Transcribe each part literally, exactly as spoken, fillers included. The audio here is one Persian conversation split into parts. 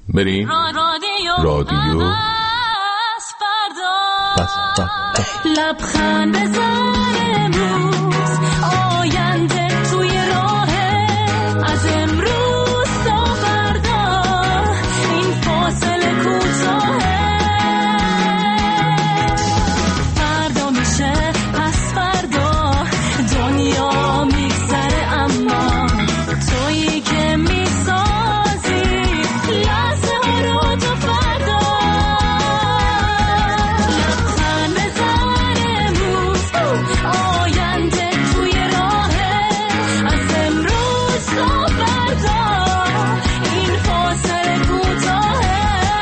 بریم رادیو لبخند بزن امروز آینده توی راهه از امروز تا فردا این فاصله کوتاهه فردا میشه پس فردا دنیا میگذره اما تویی که میسازی لحظه ها رو تا فردا لبخند بزن امروز آینده توی راهه از امروز تا فردا این فاصله کوتاهه.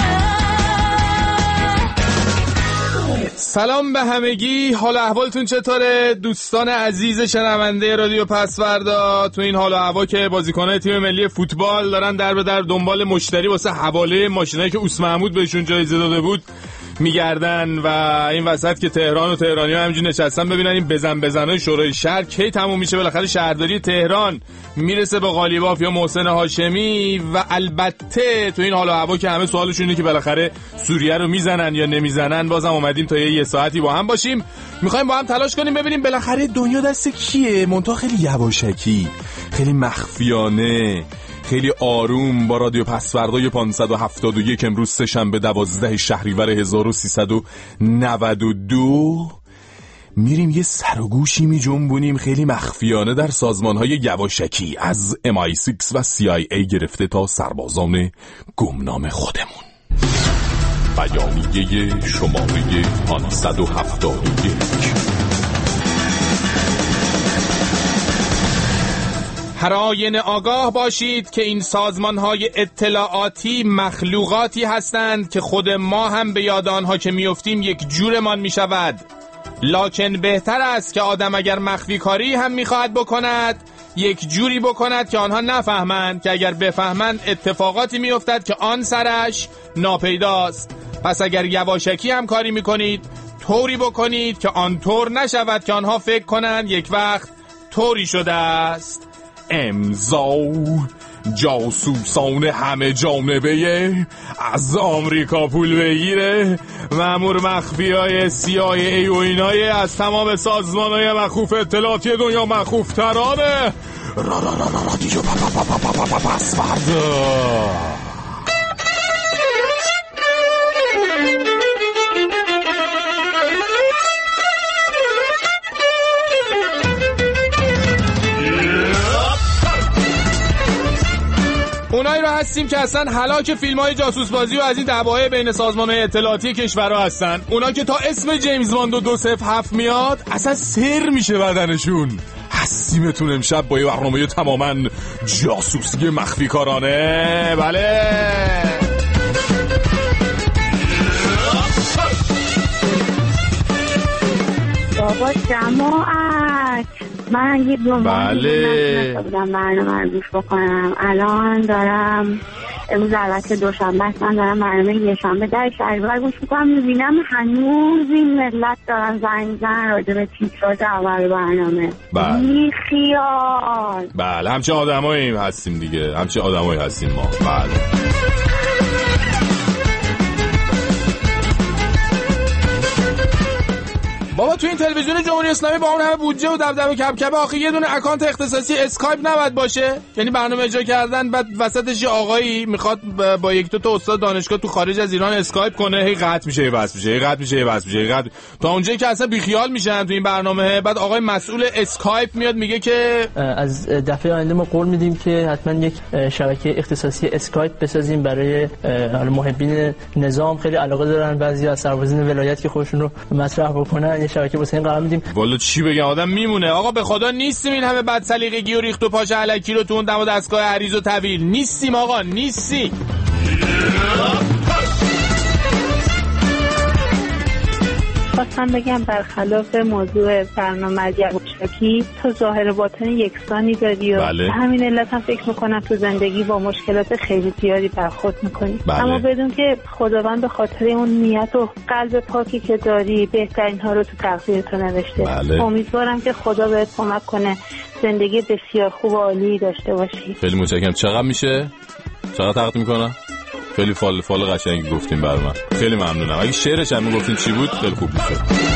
سلام به همگی، حال احوالتون چطوره دوستان عزیز شنونده رادیو پسوردا؟ تو این حال و هوا که بازیکن‌های تیم ملی فوتبال دارن در به در دنبال مشتری واسه حواله ماشینایی که اوس محمود بهشون جایزه داده بود میگردن و این وسط که تهران و تهرانی‌ها همینجوری نشستن ببینن این بزن بزنای شورای شهر کی تموم میشه، بالاخره شهرداری تهران میرسه به قالیباف یا محسن هاشمی. و البته تو این حال و هوا که همه سوالشون اینه که بالاخره سوریه رو میزنن یا نمیزنن، بازم اومدیم تا یه ساعتی با هم باشیم، میخوایم با هم تلاش کنیم ببینیم بالاخره دنیا دست کیه. منتها خیلی یواشکی، خیلی مخفیانه، خیلی آروم با رادیو پسوردای پانصد و هفتاد و یک امروز سه‌شنبه دوازده شهریور هزار و سیصد و نود و دو میریم یه سر و گوشی می جنبونیم خیلی مخفیانه در سازمان‌های یواشکی، از ام آی سیکس و سی آی ای گرفته تا سربازان گمنام خودمون. بیانیه شماره پانصد و هفتاد و یک. هر آینه آگاه باشید که این سازمان‌های اطلاعاتی مخلوقاتی هستند که خود ما هم به یاد آنها که می‌افتیم یک جورمان می‌شود. لکن بهتر است که آدم اگر مخفی کاری هم می‌خواهد بکند یک جوری بکند که آنها نفهمند، که اگر بفهمند اتفاقاتی می‌افتد که آن سرش ناپیداست. پس اگر یواشکی هم کاری می‌کنید طوری بکنید که آن طور نشود که آنها فکر کنند یک وقت طوری شده است. امضا جاسوسان همه جانبه از آمریکا پول بگیره، مأمور مخفی های سی آی ای و اینای از تمام سازمان های مخوف اطلاعاتی دنیا مخوف ترانه. را را را را رادیو پسوردا. اونایی رو هستیم که اصلا هلاک فیلم‌های جاسوس بازی و از این دعواهای بین سازمان‌های اطلاعاتی کشورها هستن. اونا که تا اسم جیمز باند و دو صفر هفت میاد اصلا سر میشه بدنشون. هستیمتون امشب با یه برنامه تماماً جاسوسی مخفی کارانه. بله بابا جماعت، من یه دو بله بودم برنامه رو گوش بکنم. الان دارم امروز البته دوشنبه است، من دارم برنامه یه شنبه در شهریور گوش میکنم، میبینم هنوز این ملت دارن زنگ میزنن راجع به تیتراژ اول برنامه. بی خیال. بله همچه آدمایی هستیم دیگه، همچه آدمایی هستیم ما. بله بابا تو این تلویزیون جمهوری اسلامی با اون همه بودجه و دبدبه کبکبه آخه یه دونه اکانت اختصاصی اسکایپ نباید باشه؟ یعنی برنامه اجرا کردن بعد وسطش یه آقایی میخواد با یک دو تا استاد دانشگاه تو خارج از ایران اسکایپ کنه، هی قطع میشه، هی بس میشه، هی قطع میشه، هی بس میشه، هی قطع تا اونجایی که اصلا بیخیال میشن تو این برنامه. بعد آقای مسئول اسکایپ میاد میگه که از دفعه آینده ما قول میدیم که حتما یک شبکه اختصاصی اسکایپ بسازیم برای محبین نظام. خیلی علاقه دارن بعضی از سربازان ولایت که خودشون رو مطرح بکنن، یه شبکه واسه این قرار میدیم. والا چی بگم آدم میمونه. آقا به خدا نیستیم این همه بد سلیقگی و ریخت و پاش الکی رو تو اون دم و دستگاه عریض و طویل نیستیم آقا، نیستی. خواستم بگم برخلاف موضوع برنامه یواشکی تو ظاهر باطن یکسانی داری و بله. همین علت هم فکر میکنم تو زندگی با مشکلات خیلی زیادی برخورد میکنی. بله. اما بدون که خداوند به خاطر اون نیت و قلب پاکی که داری بهترین ها رو تو تقدیر تو نوشته. بله. امیدوارم که خدا بهت کمک کنه زندگی بسیار خوب و عالی داشته باشی. خیلی متشکرم. چقدر میشه؟ چقدر تقدیم میکنم؟ خیلی فال فال قشنگی گفتین برای من، خیلی ممنونم. اگه شعرش هم میگفتین چی بود خیلی خوب میشد.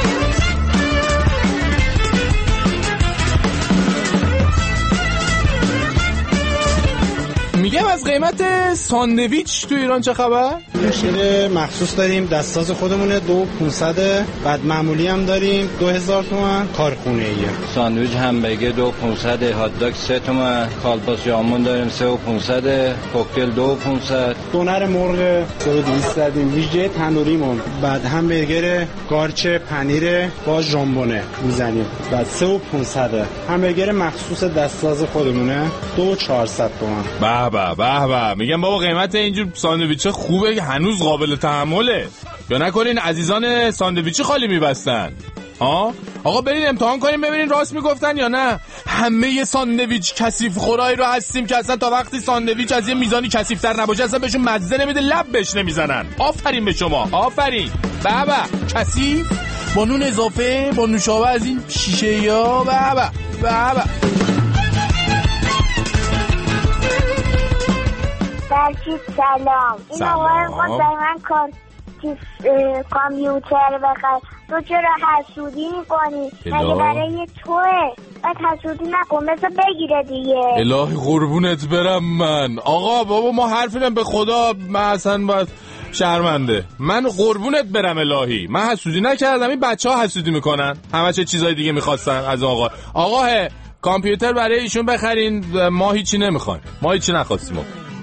میگم از قیمت ساندویچ تو ایران چه خبر؟ شیر مخصوص داریم دستاز خودمونه دو پونصد، بعد معمولی هم داریم دو هزار تومان، کارخونه ایه. ساندویچ همبرگر دو پونصد، هات داگ سه تومان، کالباس جامون داریم سه و پونصد، کوکتل دو پونصد. دونر مرغ سه و دویست داریم، ویژه تنوریمون، بعد همبرگر قارچ پنیر با ژامبونه میزنیم، بعد سه و پونصد. همبرگر مخصوص دستاز خودمونه دو و چهارصد تومان. به به به به. میگم بابا قیمت اینجور ساندویچ خوبه که هنوز قابل تحمله، یا نکنین عزیزان ساندویچی خالی میبستن. ها آقا برین امتحان کنیم ببینین راست میگفتن یا نه. همه ساندویچ کثیف خورایی رو هستیم که اصلا تا وقتی ساندویچ از یه میزانی کثیف‌تر نباشه اصلا بهشون مزه نمیده، لب بهش نمیزنن. آفرین به شما، آفرین. بابا کثیف با نون اضافه با نوشابه از این شیشه یا بابا بابا. برچید سلام. این آقای خود من کار کامپیوتر بخیر، تو چرا حسودی میکنی؟ مگه برای توه؟ بعد حسودی نکن، مثل بگیره دیگه. الهی قربونت برم من. آقا بابا ما حرفینم به خدا، من اصلا باید شرمنده. من قربونت برم الهی، من حسودی نکردم، این بچه ها حسودی میکنن، همه چه چیزای دیگه میخواستن از آقا. آقا کامپیوتر برای ایشون بخرین، ما هیچی نمیخوایم، ما هیچی نخواستیم.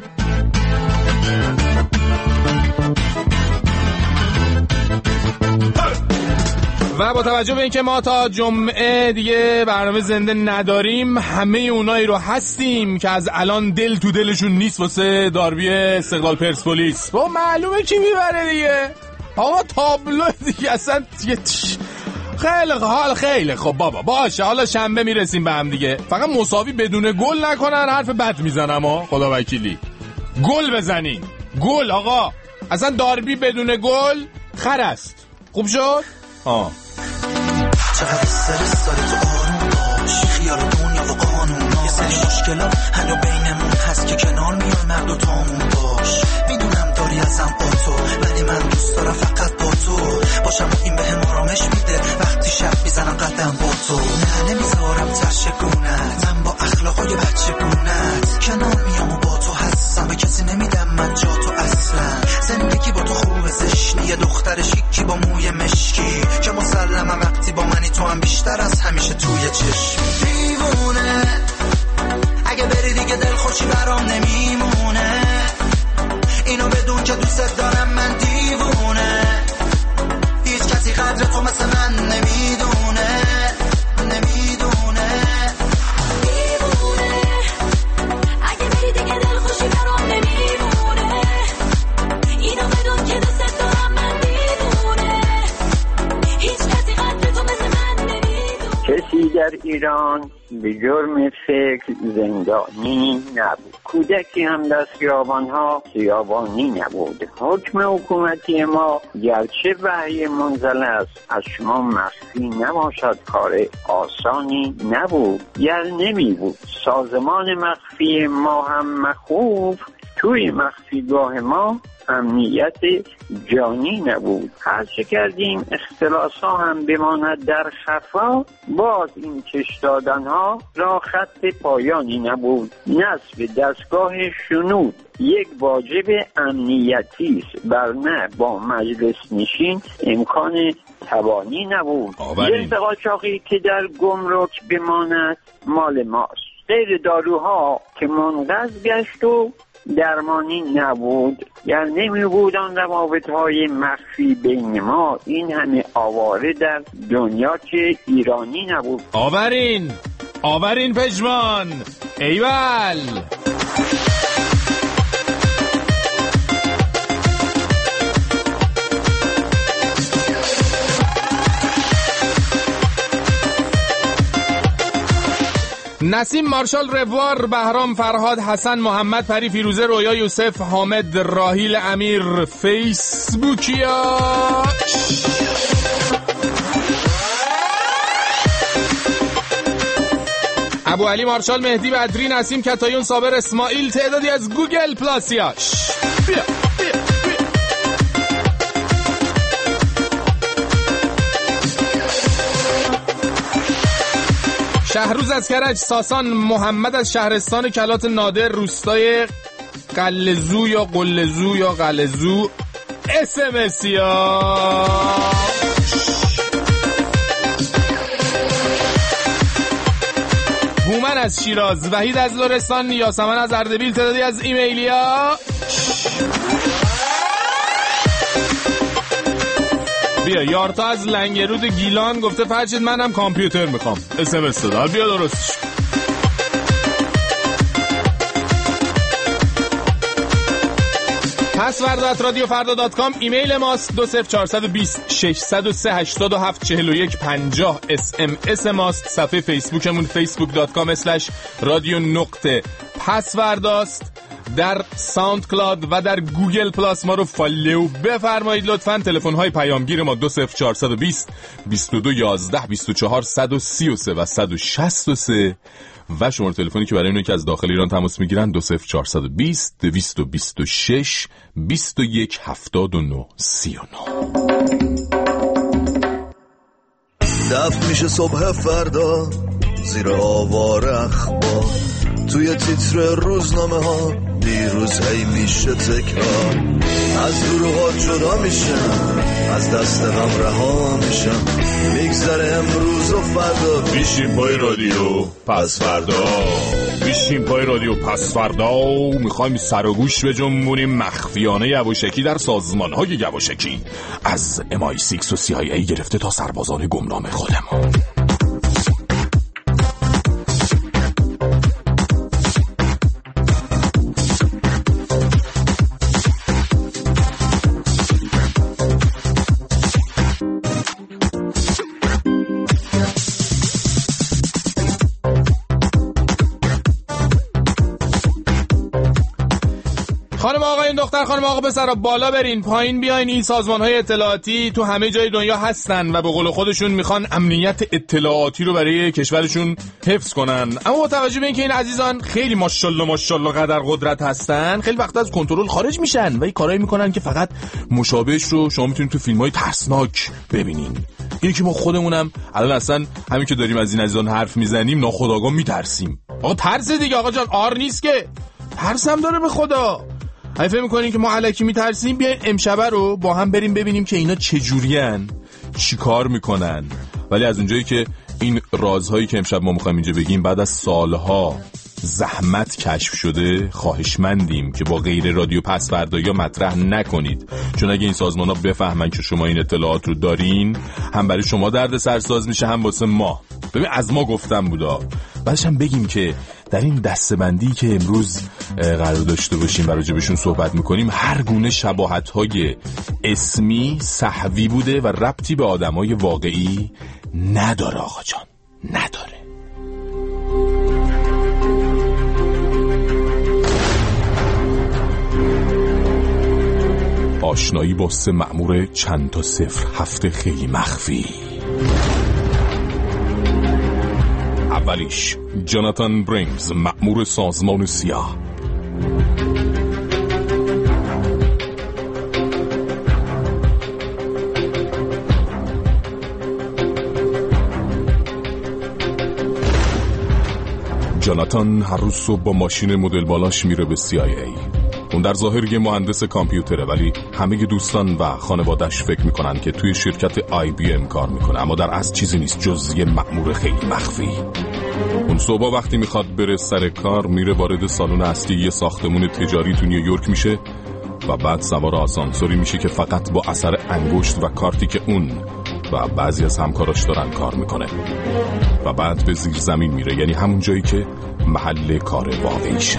و با توجه به اینکه ما تا جمعه دیگه برنامه زنده نداریم، همه اونایی رو هستیم که از الان دل تو دلشون نیست واسه داربی استقلال پرسپولیس. با معلومه کی میبره دیگه. آقا تابلو دیگه اصلا دیگه خیلی حال خیلی خب بابا باشه، حالا شنبه میرسیم به هم دیگه. فقط مساوی بدون گل نکنن، حرف بد میزنم ها، خدا وکیلی. گل بزنین، گل آقا. اصلا داربی بدون گل خر است. خوب شد؟ آه چقدر استرس داره تو آروم باش، خیال دنیا و قانون یه سری مشکلا هنو بینمون هست که کنار میان مرد و تامون باش. میدونم داری ازم با تو، ولی من دوست دارم فقط با تو باشم و این بهم آرامش میده وقتی شب میزنم قدم با تو. نه نمیذارم ترشگونت، من با اخلاقای بچه گونت کنار میام و با تو هستم، به کسی نمیدم من جا تو اصلا. زندگی با تو خوبه زشنی، یه دختر شیکی با موی مشکی که مسلمم وقتی با منی تو هم بیشتر از همیشه توی چشم. دیوونه اگه بری دیگه دل خوشی برام نمیمونه، اینو بدون که دوست دارم من دیوونه. هیچ کسی قدر تو مثل من نمیدونه نمیدونه. دیوونه اگه بری دیگه دل خوشی برام نمیمونه، اینو بدون که دوست دارم من دیوونه. هیچ کسی قدر تو مثل من نمیدونه. کسی در ایران به جرم فکر زندانی نبود، کودکی هم در خیابان‌ها خیابانی نبود. حکم حکومتی ما گرچه وحی منزل است از شما مخفی نباشد، کار آسانی نبود یا نمی بود. سازمان مخفی ما هم مخوف، توی مخفیگاه ما امنیت جانی نبود. هرچه کردیم اختلاس ها هم بماند در خفا، باز این کش دادن ها را خط پایانی نبود. نصب دستگاه شنود یک واجب امنیتی است، برنه با مجلس نشین امکان توانی نبود. یک قاچاقی که در گمرک بماند مال ماست، غیر داروها که منقض گشت و درمانی نبود، یعنی نمی بود آن روابط های مخفی بین ما. این همه آواره در دنیا که ایرانی نبود. آورین آورین پشمان ایول. نسیم، مارشال، روار، بهرام، فرهاد، حسن، محمد، پری، فیروزه، رویا، یوسف، حامد، راهیل، امیر، فیسبوکیا، ابو علی، مارشال، مهدی، بدری، نسیم، کتایون، صابر، اسماعیل، تعدادی از گوگل پلاسیاش. بیا بیا بیا. شهروز از کرج، ساسان محمد از شهرستان کلات نادر، روستای قلزو یا قلزو یا قلزو، اس ام اس یا هومن از شیراز، وحید از لرستان، یاسمن از اردبیل، تعدادی از ایمیلیا. بیا یارتا از لنگرود گیلان گفته فرشید منم کامپیوتر میخوام، اس ام اس داد. بیا درستش. پسورد ات رادیو فردا دات کام ایمیل ماست. دو صفر چهار دو صفر شش صفر سه هشت هفت چهل و یک پنجاه اس ام اس ماست. صفحه فیسبوکمون فیسبوک دات کام اسلش رادیو نقطه پسورداست. در ساوند کلاد و در گوگل پلاس ما رو فالو بفرمایید لطفاً. تلفن های پیامگیر ما دو صفر چهار دو صفر بیست و دو یازده بیست و چهار صد و سی و سه و صد و شصت و سه و شماره تلفنی که برای اونایی که از داخل ایران تماس میگیرن دو صفر چهار دو صفر دویست و بیست و شش بیست و یک هفتاد و نه سی و نه. دفت میشه صبح فردا زیر آوار اخبار، توی تیتر روزنامه ها دیروز هی میشه تکرار، از دروغات جدا میشم، از دست غم رها میشم، میگذره امروز و فردا، بیشیم پای رادیو پس فردا، بیشیم پای رادیو پس فردا. میخوایم سر و گوش بجنبونیم مخفیانه یواشکی در سازمان های یواشکی، از ام آی سیکس و سی آی ای گرفته تا سربازان گمنام خودمون. خانم آقایون دختر خانم آقا پسرا بالا برین پایین بیاین. این سازمان‌های اطلاعاتی تو همه جای دنیا هستن و به قول خودشون میخوان امنیت اطلاعاتی رو برای کشورشون حفظ کنن، اما با توجه به اینکه این عزیزان خیلی ماشاءالله ماشاءالله قدر قدرت هستن، خیلی وقت از کنترل خارج میشن و این کارایی میکنن که فقط مشابهش رو شما میتونید تو فیلم‌های ترسناک ببینین. اینی که ما خودمونم الان اصلا همین که داریم از این عزیزان حرف میزنیم ناخودآگاه میترسیم. آقا ترس دیگه آقا جان، آر نیست که، ترسم داره به خدا. اگه فکر می‌کنین که ما الکی میترسیم، بیاین امشبه رو با هم بریم ببینیم که اینا چجورین، چی کار میکنن. ولی از اونجایی که این رازهایی که امشب ما میخوایم اینجا بگیم بعد از سالها زحمت کشف شده، خواهشمندیم که با غیر رادیو پسوردا یا مطرح نکنید، چون اگه این سازمان‌ها بفهمن که شما این اطلاعات رو دارین، هم برای شما درد سرساز میشه هم واسه ما. ببین از ما گفتم بودا. بعدش هم بگیم که در این دسته‌بندی که امروز قرار داشته باشیم و راجبشون صحبت میکنیم، هر گونه شباهت‌های اسمی سهوی بوده و ربطی به آدمای واقعی نداره آقا جان، نداره. آشنایی با سه مأمور چند تا صفر هفته خیلی مخفی. اولیش جاناتان برینگز، مأمور سازمان سیاه. جاناتان هر روز صبح با ماشین مدل بالاش میره به سی آی ای. اون در ظاهر یه مهندس کامپیوتره، ولی همه دوستان و خانواده‌اش فکر میکنن که توی شرکت آی بی ام کار میکنه، اما در اصل چیزی نیست جز یه مأمور خیلی مخفی. اون صبح وقتی میخواد بره سر کار، میره وارد سالن اصلی یه ساختمون تجاری تو نیویورک میشه و بعد سوار آسانسوری میشه که فقط با اثر انگشت و کارتی که اون و بعضی از همکاراش دارن کار میکنه و بعد به زیر زمین میره، یعنی همون جایی که محل کار واقعیشه.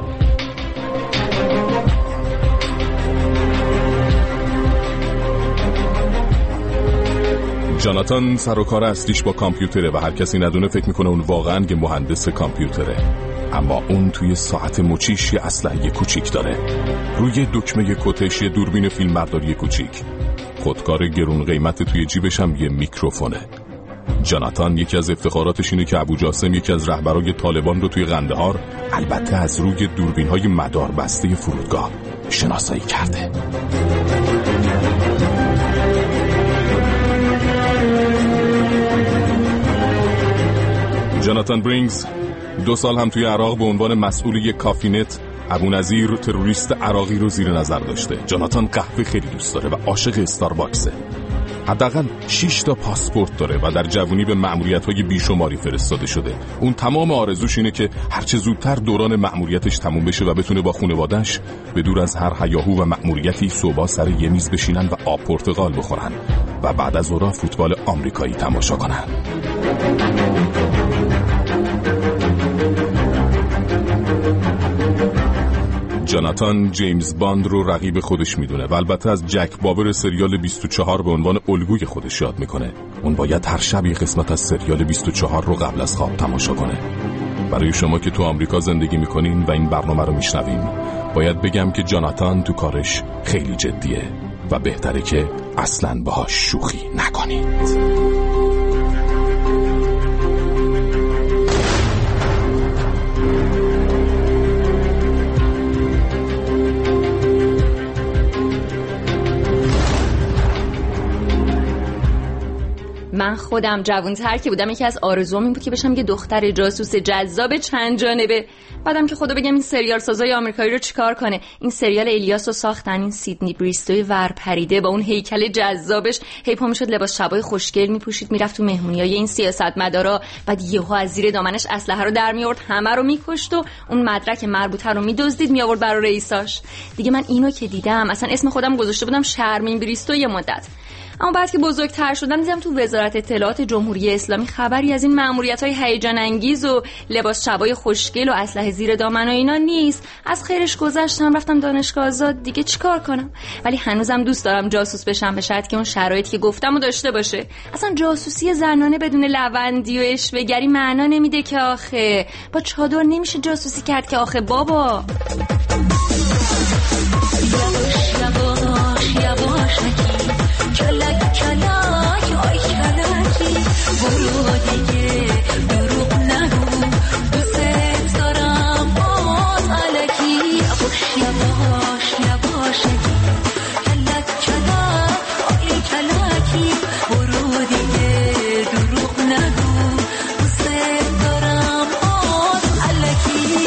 جاناتان سر و کار اصلیش با کامپیوتره و هر کسی ندونه فکر میکنه اون واقعا یه مهندس کامپیوتره، اما اون توی ساعت مچیش یه اسلحه کوچیک داره، روی دکمه کتش یه دوربین فیلمبرداری کوچیک، خودکار گرون قیمت توی جیبش هم یه میکروفونه. جاناتان یکی از افتخاراتش اینه که ابو جاسم یکی از رهبرای طالبان رو توی قندهار البته از روی دوربین‌های مداربسته فرودگاه شناسایی کرده. جاناتان برینگز دو سال هم توی عراق به عنوان مسئول یک کافینت ابو نظیر تروریست عراقی رو زیر نظر داشته. جاناتان قهوه خیلی دوست داره و عاشق استارباکسه. حداقل شش تا پاسپورت داره و در جوانی به مأموریت‌های بیشماری فرستاده شده. اون تمام آرزوش اینه که هرچه زودتر دوران مأموریتش تموم بشه و بتونه با خانواده‌اش به دور از هر هیاهو و مأموریتی صبح سر یه میز بشینن و آب پرتقال بخورن و بعد از ظهر فوتبال آمریکایی تماشا کنن. جاناتان جیمز باند رو رقیب خودش میدونه و البته از جک بابر سریال بیست و چهار به عنوان الگوی خودش یاد میکنه. اون باید هر شب یه قسمت از سریال بیست و چهار رو قبل از خواب تماشا کنه. برای شما که تو آمریکا زندگی میکنین و این برنامه رو میشنوین، باید بگم که جاناتان تو کارش خیلی جدیه و بهتره که اصلاً باهاش شوخی نکنید. من خودم جوان‌تر که بودم یکی از آرزوام این بود که بشم یه دختر جاسوس جذاب چند جانبه. بعدم که خدا بگم این سریال سازای آمریکایی رو چیکار کنه. این سریال الیاس رو ساختن، این سیدنی بریستوی ورپریده با اون هیکل جذابش هی پا میشد لباس شبای خوشگل میپوشید میرفت تو مهمونیای این سیاستمدارا، بعد یهو از زیر دامنش اسلحه رو در میآورد همه رو میکشت و اون مدرک مربوطه رو میدزدید میآورد برای رئیساش. دیگه من اینو که دیدم اصلا اسم خودم گذاشته بودم شرمین بریستو یه مدت. اما بعد که بزرگتر شدم دیدم تو وزارت اطلاعات جمهوری اسلامی خبری از این مأموریت‌های هیجان انگیز و لباس شبای خوشگل و اسلحه زیر دامن و اینا نیست. از خیرش گذشتم رفتم دانشگاه آزاد، دیگه چیکار کنم؟ ولی هنوزم دوست دارم جاسوس بشم، به شرطی که اون شرایطی که گفتم رو داشته باشه. اصلا جاسوسی زنانه بدون لوندی و اشوه‌گری معنا نمیده که آخه. با چادر نمیشه جاسوسی کرد که آخه بابا. کلک کلک آی کلکی برو دیگه دروغ نگو دوست دارم باز علکی یواش یواش یواشکی کلک کلک آی کلکی برو دیگه دروغ نگو دوست دارم باز علکی.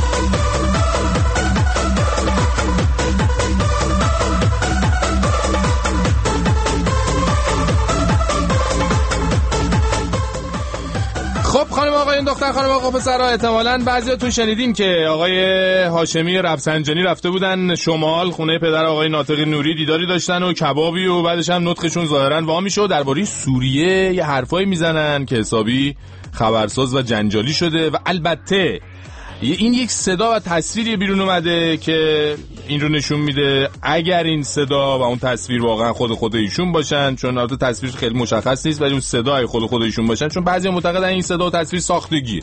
خب خانم آقایون دختر خانم آقا پسرها، احتمالاً بعضیاتون شنیدین که آقای هاشمی رفسنجانی رفته بودن شمال خونه پدر آقای ناطقی نوری، دیداری داشتن و کبابی و بعدش هم نطقشون ظاهراً وا میشه و درباره سوریه یه حرفایی میزنن که حسابی خبرساز و جنجالی شده. و البته این یک صدا و تصویری بیرون اومده که این رو نشون میده اگر این صدا و اون تصویر واقعا خود خود ایشون باشن، چون البته تصویر خیلی مشخص نیست ولی اون صدای خود خود ایشون باشن، چون بعضی معتقدن این صدا و تصویر ساختگیه،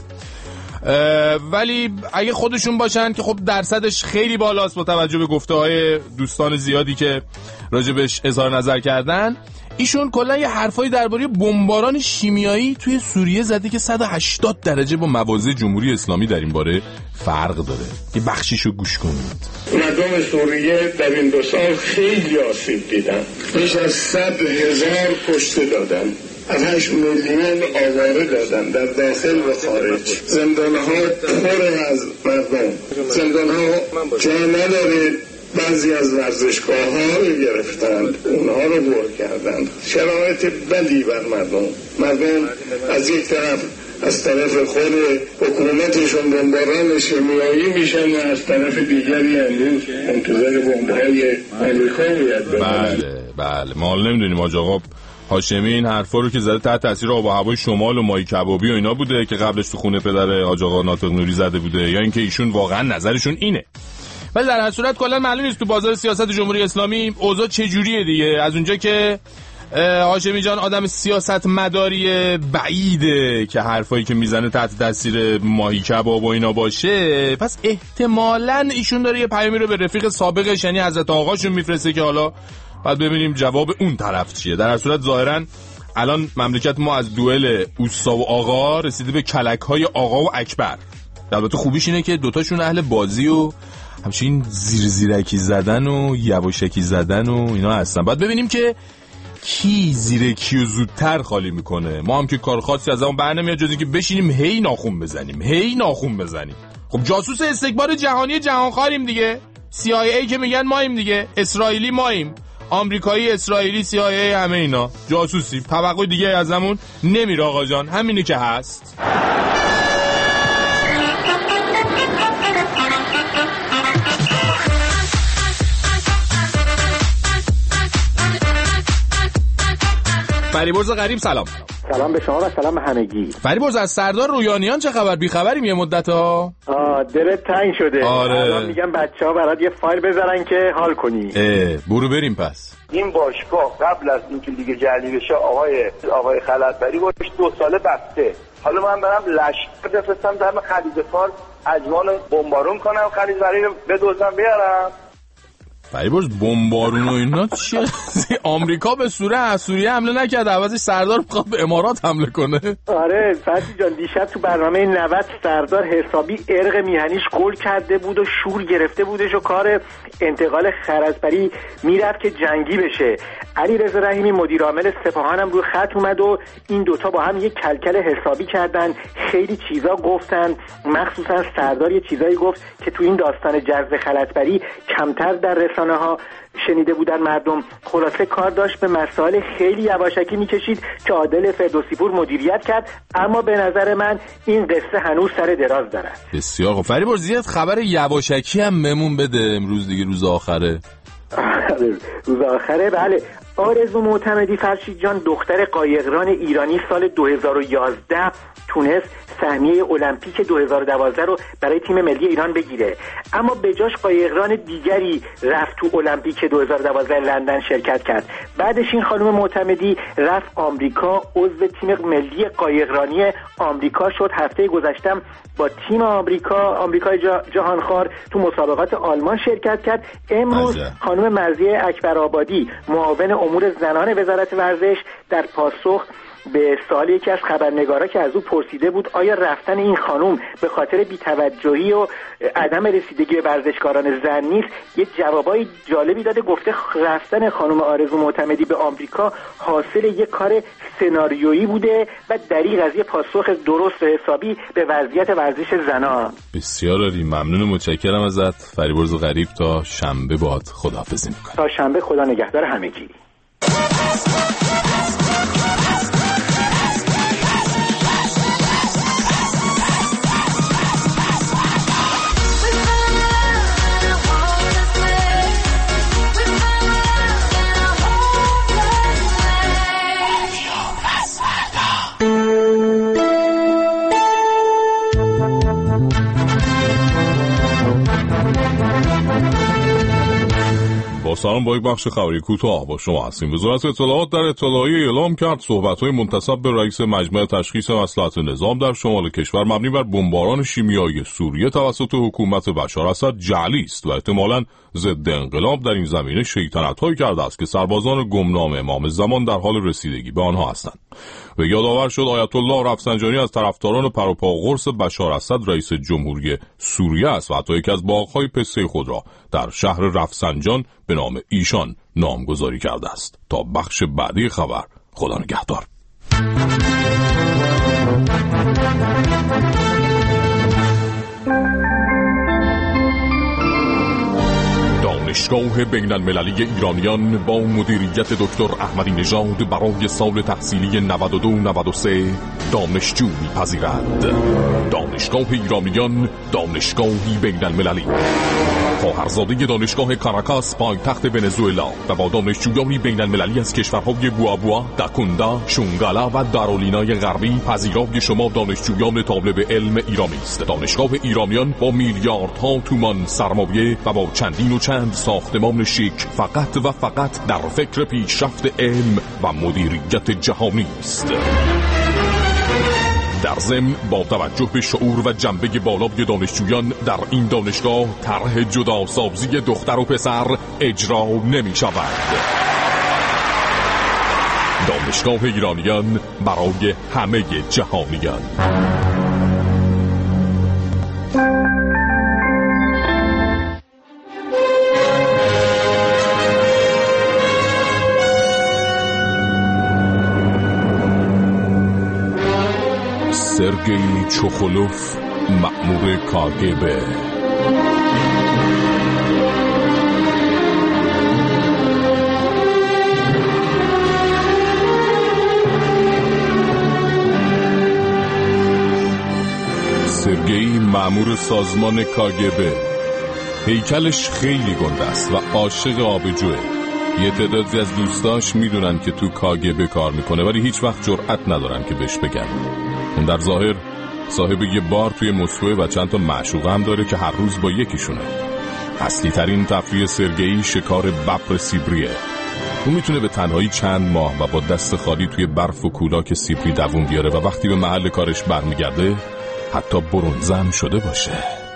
ولی اگه خودشون باشن که خب درصدش خیلی بالاست با توجه به گفته‌های دوستان زیادی که راجبش اظهار نظر کردن. ایشون کلا یه حرفایی درباره بمباران شیمیایی توی سوریه زده که صد و هشتاد درجه با مواضع جمهوری اسلامی در این باره فرق داره. یه بخشیشو گوش کنید. مردم سوریه در این دو سال خیلی آسیب دیدن، بیش از صد هزار کشته دادن، از هشت میلیون آواره دادن در داخل و خارج. زندانها پر از مردم، زندانها جا نداره. بعضی از ورزشگاه ها رو گرفتند، اونها رو بور کردند. شرایط بدی بر مردم. مردم از یک طرف از طرف خود حکومتشون بمباران شیمیایی میشن و از طرف دیگری امروز منتظر بمب‌های آمریکا باید بمانند. بله بله ما حالا نمیدونیم آج آقا هاشمی این حرفا رو که زده تحت تاثیر آب و هوای شمال و ماهی کبابی و اینا بوده که قبلش تو خونه پدر آج آقا ناطق نوری زده بوده، یا اینکه ایشون واقعا نظرشون اینه. ولی در هر صورت کلا معلوم نیست تو بازار سیاست جمهوری اسلامی اوضاع چجوریه دیگه. از اونجا که هاشمی جان آدم سیاست مداری بعیده که حرفایی که میزنه تحت تاثیر ماهی کباب و اینا باشه، پس احتمالاً ایشون داره یه پیامی رو به رفیق سابقش یعنی حضرت آقاشون میفرسته که حالا بعد ببینیم جواب اون طرف چیه. در هر صورت ظاهراً الان مملکت ما از دوئل اوستا و آقا رسیده به کلک‌های آقا و اکبر. البته خوبیش اینه که دوتاشون اهل بازی و همچین زیر زیرکی زدن و یواشکی زدن و اینا هستن. باید ببینیم که کی زیر کیو زودتر خالی میکنه. ما هم که کار خاصی از اون برنمیاد جز اینکه بشینیم هی ناخون بزنیم هی ناخون بزنیم. خب جاسوس استکبار جهانی جهانخواریم دیگه. سی آی ای که میگن ماییم دیگه، اسرائیلی ماییم، آمریکایی اسرائیلی سی آی ای همه اینا جاسوسی. توقع دیگه ازمون نمیره آقا جان، همینه که هست. فریبرز غریب سلام. سلام به شما و سلام به همگی. فریبرز از سردار رویانیان چه خبر؟ بی خبریم یه مدت ها. آه دلت تنگ شده. آره. الان میگم بچه‌ها برات یه فایل بذارن که حال کنی. اه برو بریم پس. این باشگاه قبل از اینکه لیگ جهانی بشه آقای آقای خلعتبری گفت دو ساله بسته. حالا من برم لشکر بفرستم در خلیج فارس اجوان بمبارون کنم خلیجبری رو بدوزم بیارم. فریبرز بمبارون و اینا چیه؟ آمریکا به سوره سوریه حمله نکرد، عوضش سردار میخواد به امارات حمله کنه. آره فتی جان دیشب تو برنامه نود سردار حسابی ارق میهنیش گل کرده بود و شور گرفته بودش و کار انتقال خرزبری میرفت که جنگی بشه. علی رضا رحیمی مدیر عامل سپاهان هم روی خط اومد و این دوتا با هم یک کلکل حسابی کردن، خیلی چیزا گفتن، مخصوصا سردار یه چیزایی گفت که تو این داستان جذب خلعتبری کمتر در رسانه ها شنیده بودن مردم. خلاصه کار داشت به مسائل خیلی یواشکی میکشید که عادل فردوسی پور مدیریت کرد، اما به نظر من این قصه هنوز سر دراز داره. بسیار خوب فریبرز، زیاد خبر یواشکی هم ممون بده، امروز دیگه روز آخره. روز آخره بله. آرزو معتمدی فرشید جان دختر قایقران ایرانی سال دو هزار و یازده تونست سهمیه المپیک دو هزار و دوازده رو برای تیم ملی ایران بگیره، اما به جاش قایقران دیگری رفت تو المپیک دو هزار و دوازده لندن شرکت کرد. بعدش این خانم معتمدی رفت آمریکا، عضو تیم ملی قایقرانی آمریکا شد. هفته گذشتم با تیم آمریکا آمریکای جهانخوار تو مسابقات آلمان شرکت کرد. امروز خانم مرضیه اکبرآبادی معاون امور زنان وزارت ورزش در پاسخ به سوال یکی از خبرنگارا که از او پرسیده بود آیا رفتن این خانم به خاطر بی‌توجهی و عدم رسیدگی به ورزشکاران زن نیست، یه جوابای جالبی داده. گفته رفتن خانم آرزو معتمدی به آمریکا حاصل یک کار سناریویی بوده و دریغ از یه پاسخ درست و حسابی به وضعیت ورزش زنان. بسیار عالی، ممنون و متشکرم ازت فریبرز غریب. تا شنبه باهات خداحافظی می‌کنم. تا شنبه، خدا نگهدار همگی. سلام، با یک بخش خبری کوتاه با شما هستیم. وزارت اطلاعات در اطلاعیه اعلام کرد صحبت‌های منتسب به رئیس مجمع تشخیص مصلحت نظام در شمال کشور مبنی بر بمباران شیمیایی سوریه توسط حکومت بشار اسد جعلی است و احتمالاً ضد انقلاب در این زمینه شیطنت‌هایی کرده است که سربازان گمنام امام زمان در حال رسیدگی به آنها هستند. و یادآور شد آیت الله رفسنجانی از طرفداران پروپا قرص بشار اسد رئیس جمهوری سوریه است و حتی یکی از باغ‌های پسته خود را در شهر رفسنجان به نام ایشان نامگذاری کرده است. تا بخش بعدی خبر، خدا نگهدار. دانشگاه بین المللی ایرانیان با مدیریت دکتر احمدی نژاد برای سال تحصیلی نود و دو نود و سه دانشجو می‌پذیرد. دانشگاه ایرانیان، دانشگاهی بین المللی، خواهرزاده دانشگاه کاراکاس پایتخت ونزوئلا و با دانشجویانی بین المللی از کشورهای بوابوا، داکوندا، شونگالا و دارولینای غربی پذیرای شما دانشجویان طالب علم ایرانی است. دانشگاه ایرانیان با میلیاردها تومان سرمایه و با چندین و چند ساختمان شیک فقط و فقط در فکر پیشرفت علم و مدیریت جهانی است. در ضمن با توجه به شعور و جنبه بالای دانشجویان در این دانشگاه طرح جداسازی دختر و پسر اجرا نمی شود. دانشگاه ایرانیان برای همه جهانیان. سرگئی چوخولوف، مأمور کاگبه. سرگئی مأمور سازمان کاگبه. هیکلش خیلی گنده است و عاشق آبجوه. یه تعدادی از دوستاش میدونن که تو کاگبه کار میکنه ولی هیچ وقت جرأت ندارن که بهش بگن. اون در ظاهر صاحب یه بار توی مسکو و چند تا معشوقه هم داره که هر روز با یکیشونه. اصلی ترین تفریح سرگئی شکار ببر سیبریه. اون میتونه به تنهایی چند ماه و با دست خالی توی برف و کولاک سیبری دووم بیاره و وقتی به محل کارش برمیگرده حتی برنزه هم شده باشه.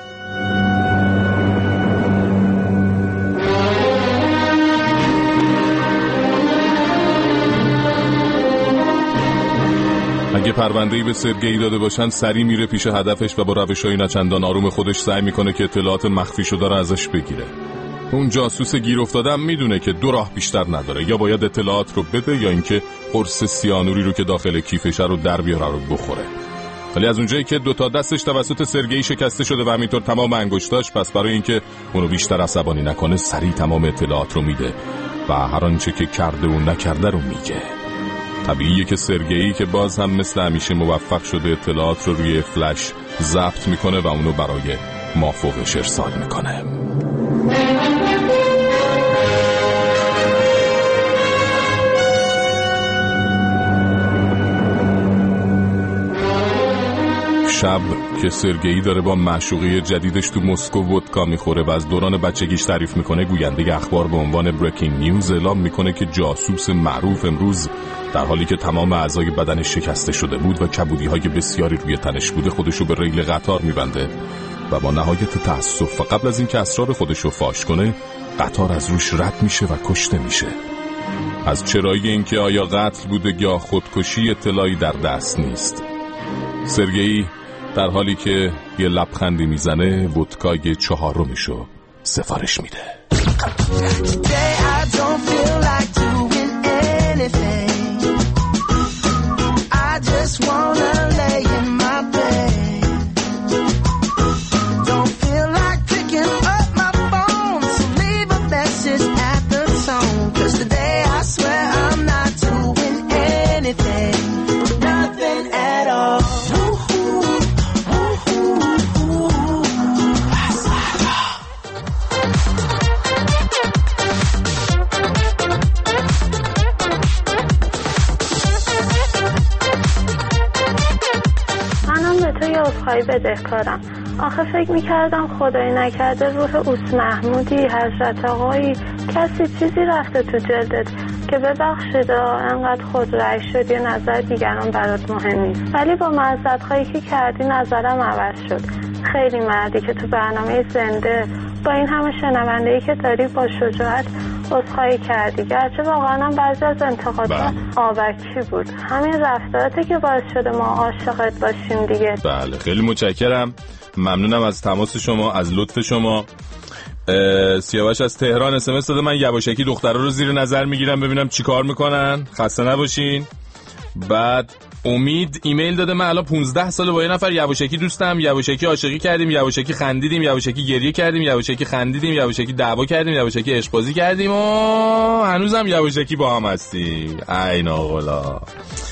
اگه پرونده‌ای به سرگئی داده باشن سری میره پیش هدفش و با روش‌های نچندان آروم خودش سعی میکنه که اطلاعات مخفی شده رو ازش بگیره. اون جاسوس گیر افتادم میدونه که دو راه بیشتر نداره، یا باید اطلاعات رو بده یا اینکه قرص سیانوری رو که داخل کیفش رو در بیاره رو بخوره. ولی از اونجایی که دو تا دستش توسط سرگئی شکسته شده و همینطور تمام انگشتاش، پس برای اینکه اونو بیشتر عصبانی نکنه سریع تمام اطلاعات رو میده و هر آنچه که کرده و نکرده رو میگه. طبیعیه که سرگئی که باز هم مثل همیشه موفق شده اطلاعات رو روی فلش ضبط میکنه و اونو برای مافوقش ارسال میکنه. شب که سرگئی داره با معشوقه جدیدش تو مسکو ودکا میخوره و از دوران بچگیش تعریف میکنه، گوینده اخبار به عنوان بریکینگ نیوز اعلام میکنه که جاسوس معروف امروز در حالی که تمام اعضای بدنش شکسته شده بود و کبودی‌های بسیاری روی تنش بوده خودشو به ریل قطار میبنده و با نهایت تأسف و قبل از اینکه اسرار خودشو فاش کنه قطار از روش رد میشه و کشته میشه. از چرایی اینکه آیا قتل بوده یا خودکشی اطلاعی در دست نیست. سرگئی در حالی که یه لبخندی میزنه ودکای چهارمیشو سفارش میده. بدهکارم. آخه فکر میکردم خدای نکرده روح اوس محمودی، حضرت آقایی، کسی چیزی رفته تو جلدت که ببخشید انقدر خود رأی شدی و نظر دیگران برات مهم نیست. ولی با معذرت خواهی که کردی نظرم عوض شد. خیلی مردی که تو برنامه زنده با این همه شنونده‌ای که داری با شجاعت عذرخواهی کردی، گرچه واقعا هم بعضی از انتقادات آبکی بود. همین رفتاراتی که باعث شده ما عاشقت باشیم دیگه. بله خیلی متشکرم، ممنونم از تماس شما، از لطف شما. سیاوش از تهران اس ام اس داده من یواشکی دخترها رو زیر نظر میگیرم ببینم چی کار میکنن، خسته نباشین. بعد امید ایمیل داده من الان پونزده ساله با یه نفر یواشکی دوستم، یواشکی عاشقی کردیم، یواشکی خندیدیم، یواشکی گریه کردیم، یواشکی خندیدیم، یواشکی دعوا کردیم، یواشکی عشق بازی کردیم و هنوزم یواشکی با هم هستیم. ای ناقلا.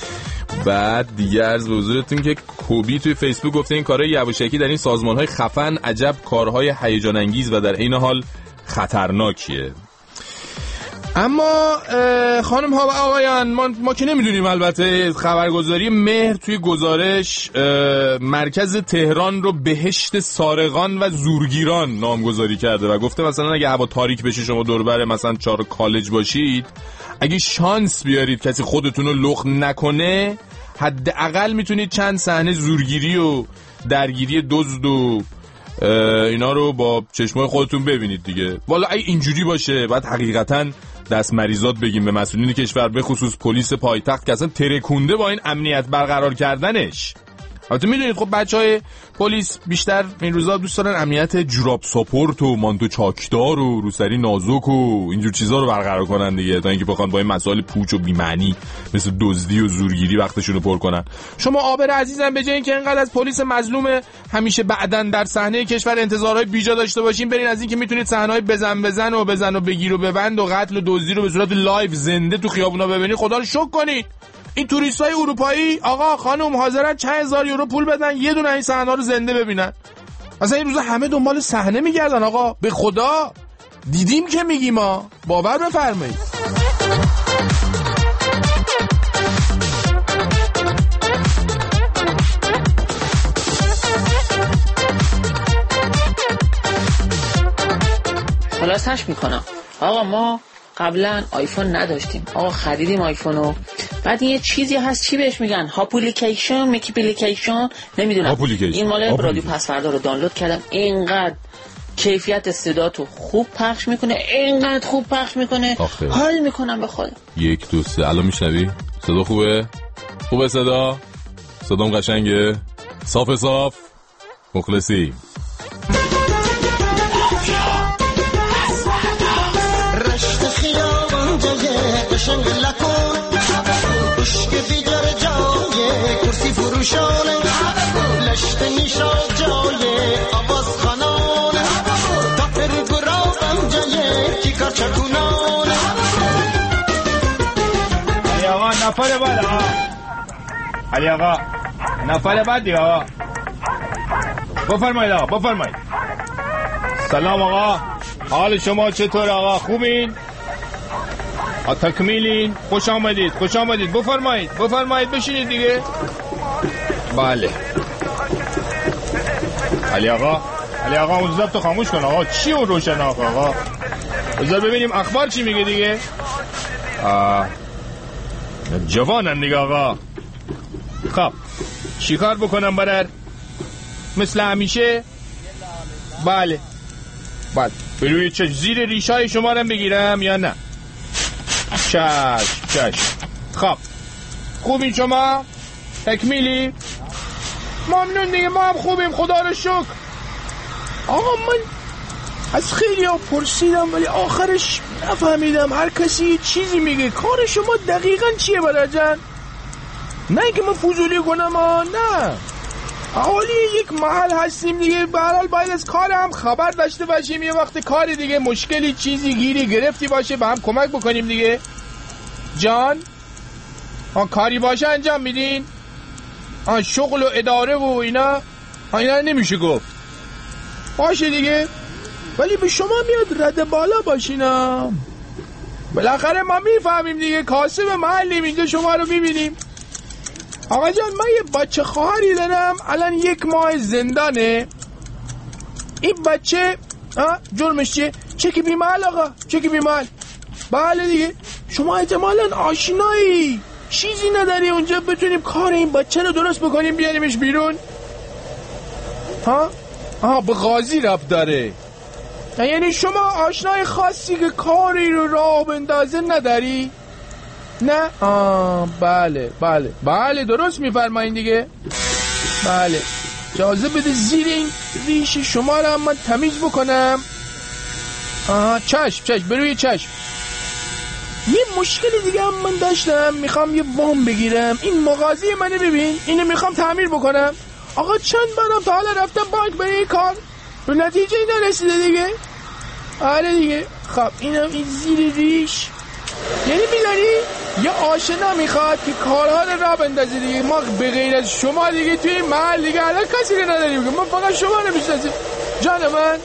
بعد دیگه عرض به حضورتون که کوبی توی فیسبوک گفته این کارهای یواشکی در این سازمان‌های خفن عجب کارهای هیجان انگیز و در عین حال خطرناکیه. اما خانم ها و آقایان، ما, ما که نمیدونیم، البته خبرگزاری مهر توی گزارش مرکز تهران رو بهشت سارقان و زورگیران نامگذاری کرده و گفته مثلا اگه هوا تاریک بشه شما دوربر مثلا چهار کالج باشید، اگه شانس بیارید کسی خودتون رو لخ نکنه، حداقل میتونید چند صحنه زورگیری و درگیری دزد و اینا رو با چشمای خودتون ببینید دیگه. والا اگه اینجوری باشه بعد حقیقتاً دست مریضات بگیم به مسئولین کشور، به خصوص پلیس پایتخت که اصلا ترکونده با این امنیت برقرار کردنش. البته میدونید خب بچهای پلیس بیشتر این روزا دوست دارن امنیت جوراب ساپورت و مانتو چاکدار و روسری نازک و اینجور چیزا رو برقرار کنن دیگه، تا اینکه بخوان با این مسائل پوچ و بی‌معنی مثل دزدی و زورگیری وقتشون رو پر کنن. شما آبر عزیزم به جای اینکه اینقدر از پلیس مظلوم همیشه بعدن در صحنه کشور انتظارهای بیجا داشته باشین، برین از اینکه میتونید صحنه‌های بزن بزن و بزن و بگیر و ببند و قتل و دزدی رو به صورت لایو زنده تو خیابونا ببینید، خدا رو شکر کنید. این توریستای اروپایی آقا خانم حاضرن چند هزار یورو پول بدن یه دونه این صحنه رو زنده ببینن. مثلا این روزا همه دنبال صحنه میگردن آقا، به خدا دیدیم که میگیم ما، باور بفرمایید. خلاصش میکنم آقا، ما قبلا آیفون نداشتیم آقا، خریدیم آیفونو، بعد یه چیزی هست چی بهش میگن هاپولیکیشن میکیپلیکیشن نمیدونم، این مال رادیو پسوردا رو دانلود کردم، اینقدر کیفیت صداتو خوب پخش میکنه، اینقدر خوب پخش میکنه آخه. حال میکنم به خودم. یک دو سه الان میشنوی؟ صدا خوبه؟ خوبه صدا؟ صدام قشنگه؟ صاف صاف؟ مخلصی؟ رشت خیابان جایه قشنگ لکن عشق بیدار جایه کرسی فروشانه لشت نیشا جایه آواز خانانه تاپر گرابم جایه کی کار چکونانه. علی آقا نفر بعد آقا، علی آقا نفر بعد دیگه آقا، بفرمایید آقا بفرمایید. سلام آقا، حال شما چطور آقا؟ خوبین؟ تکمیلین؟ خوش آمدید خوش آمدید، بفرمایید بفرمایید بشینید دیگه. بله علی آقا، علی آقا اون ضبط خاموش کن آقا، چی اون روشن آقا آقا، بذار ببینیم اخبار چی میگه دیگه. آه جوانن دیگه آقا. خب چی کار بکنم برر؟ مثل همیشه؟ بله بله. بروی چه زیر ریشای شما رو بگیرم یا نه؟ چشم چشم. خب خوبین شما؟ تکمیلی؟ ممنون دیگه، ما هم خوبیم خدا رو شکر. آقا من از خیلی ها پرسیدم ولی آخرش نفهمیدم، هر کسی یه چیزی میگه. کار شما دقیقا چیه برادر جان؟ نه اینکه من فضولی کنم ها، نه، احالی یک محل هستیم دیگه، به هر حال باید از کار هم خبر داشته باشیم، یه وقت کاری دیگه مشکلی چیزی گیری گرفتی باشه به هم کمک بکنیم دیگه. جان آن کاری باشه انجام میدین؟ آن شغل و اداره و اینا اینا نمیشه گفت، باشه دیگه، ولی به شما میاد رد بالا باشینا، بالاخره ما میفهمیم دیگه، کاسب محلیم اینجا شما رو میبینیم. آقا جان من یه بچه خواهری دارم الان یک ماه زندانه. این بچه جرمش چیه؟ چکی بیمال آقا، چکی بیمال. بله دیگه، شما احتمالاً آشنایی، چیزی نداری اونجا بتونیم کار این بچه رو درست بکنیم بیاریمش بیرون؟ ها؟ آها به قاضی ربط داره، یعنی شما آشنای خاصی که کاری رو راه بندازه نداری؟ نه؟ آه بله بله بله درست میفرمایین دیگه. بله اجازه بده زیر این ریش شما رو هم من تمیز بکنم. آه چشم چشم بروی چشم. یه مشکل دیگه هم من داشتم، میخوام یه وام بگیرم، این مغازه منو ببین، اینو میخوام تعمیر بکنم. آقا چند بارم تا حالا رفتم بانک برای این کار، به نتیجه نرسیده دیگه. آره دیگه. خب اینم این زیر ریش، یعنی میدانی یه آشنا میخواد که کارها رو راه بندازه دیگه. ما به غیر از شما دیگه توی این محل دیگه الان کسی رو نداریم، ما فقط شما رو میشناسیم. جان من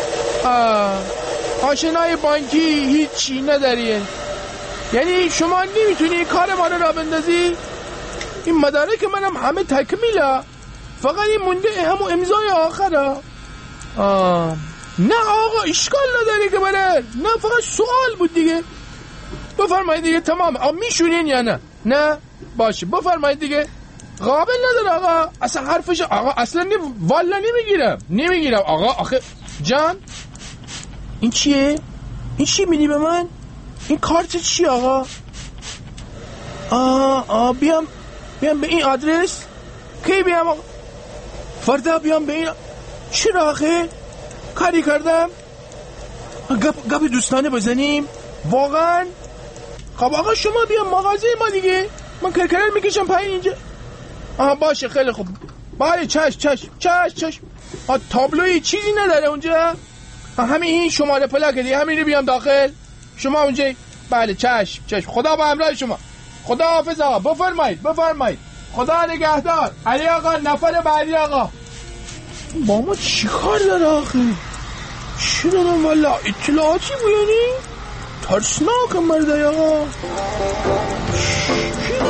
آشنای بانکی هیچی ندارین، یعنی شما نمیتونی کار ما رو راه بندازی؟ این مدارک منم همه تکمیله، فقط این مونده همون امضای آخره. آه نه آقا اشکال نداره که بره، نه فقط سوال بود دیگه. بفرمایید دیگه تمام. آ میشونین یا نه؟ نه باشه بفرمایید دیگه. قابل نداره آقا، اصلا حرفش آقا اصلا نی... والا نمیگیرم نمیگیرم آقا. آخه جان این چیه؟ این چی میدی به من؟ این کارت چی آقا؟ آه آه بیام بیام به این آدرس؟ کی بیام آقا؟ فردا بیام به این؟ چرا آخه؟ کاری کردم؟ گپ گپ دوستانه بزنیم؟ واقعا؟ خب آقا شما بیام مغازه ما دیگه، من کرکرر میکشم پایین اینجا. آها باشه خیلی خوب. بله چش چش چش چش. آه تابلوی چیزی نداره اونجا؟ همین این شماره پلاک دیگه، همین رو بیام داخل. شما اونجا؟ بله چشم چشم. خدا با همراه شما. خدا حافظ آقا. بفرمایید بفرمایید. خدا نگهدار. علی آقا نفر بعدی آقا. با ما چی کار داره آخه؟ چی دارم والا اطلاعاتی بود یعنی؟ ترسناکم مرده آقا. چی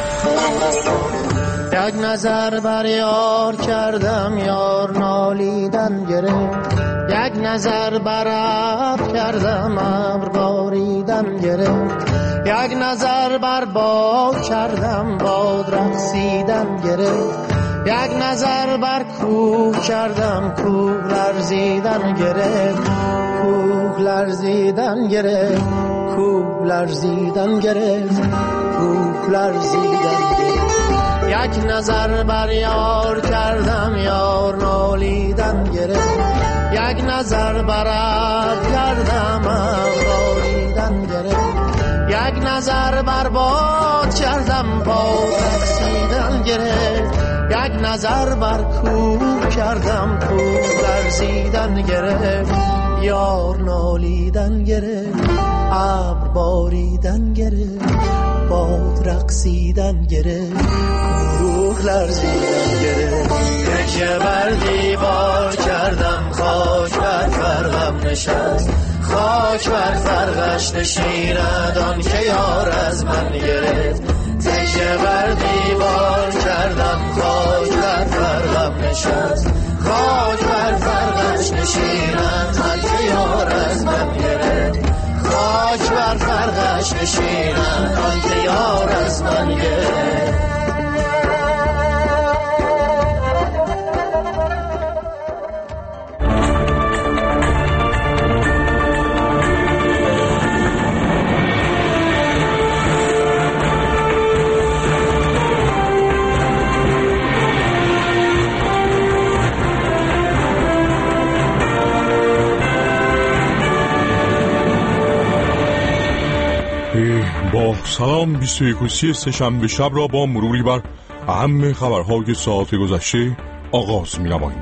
یک نظر بر یار کردم یار نالیدن گرفت، یک نظر بر ابر کردم ابر باریدن گرفت، یک نظر بر باد کردم باد رقصیدن گرفت، یک نظر بر کوه کردم کوه لرزیدن گرفت، کوه لرزیدن گرفت، کوه لرزیدن گرفت، کوه لرزیدن گرفت. یک نظر بر یار کردم یار نالیدن گرفت، یک نظر بر ابر کردم ابر باریدن گرفت، یک نظر بر باد کردم باد رقصیدن گرفت، یک نظر بر کوه کردم کوه لرزیدن گرفت، یار نالیدن گرفت ابر باریدن گرفت، باد رقصیدن گرفت، کوه لرزیدن گرفت. تکیه بر دیوار کردم خاک بر فرقم نشست، خاک بر فرقش نشیند آن که یار از من گرفت. تکیه بر دیوار کردم خاک بر فرقم نشست، خاک بر فرقش نشیند آن که یار از من گرفت، خاک بر فرقش نشیند آن که یار از من گرفت. با سلام بیست و یکم سه‌شنبه شب را با مروری بر اهم خبرهای ساعت گذشته آغاز می‌نماییم.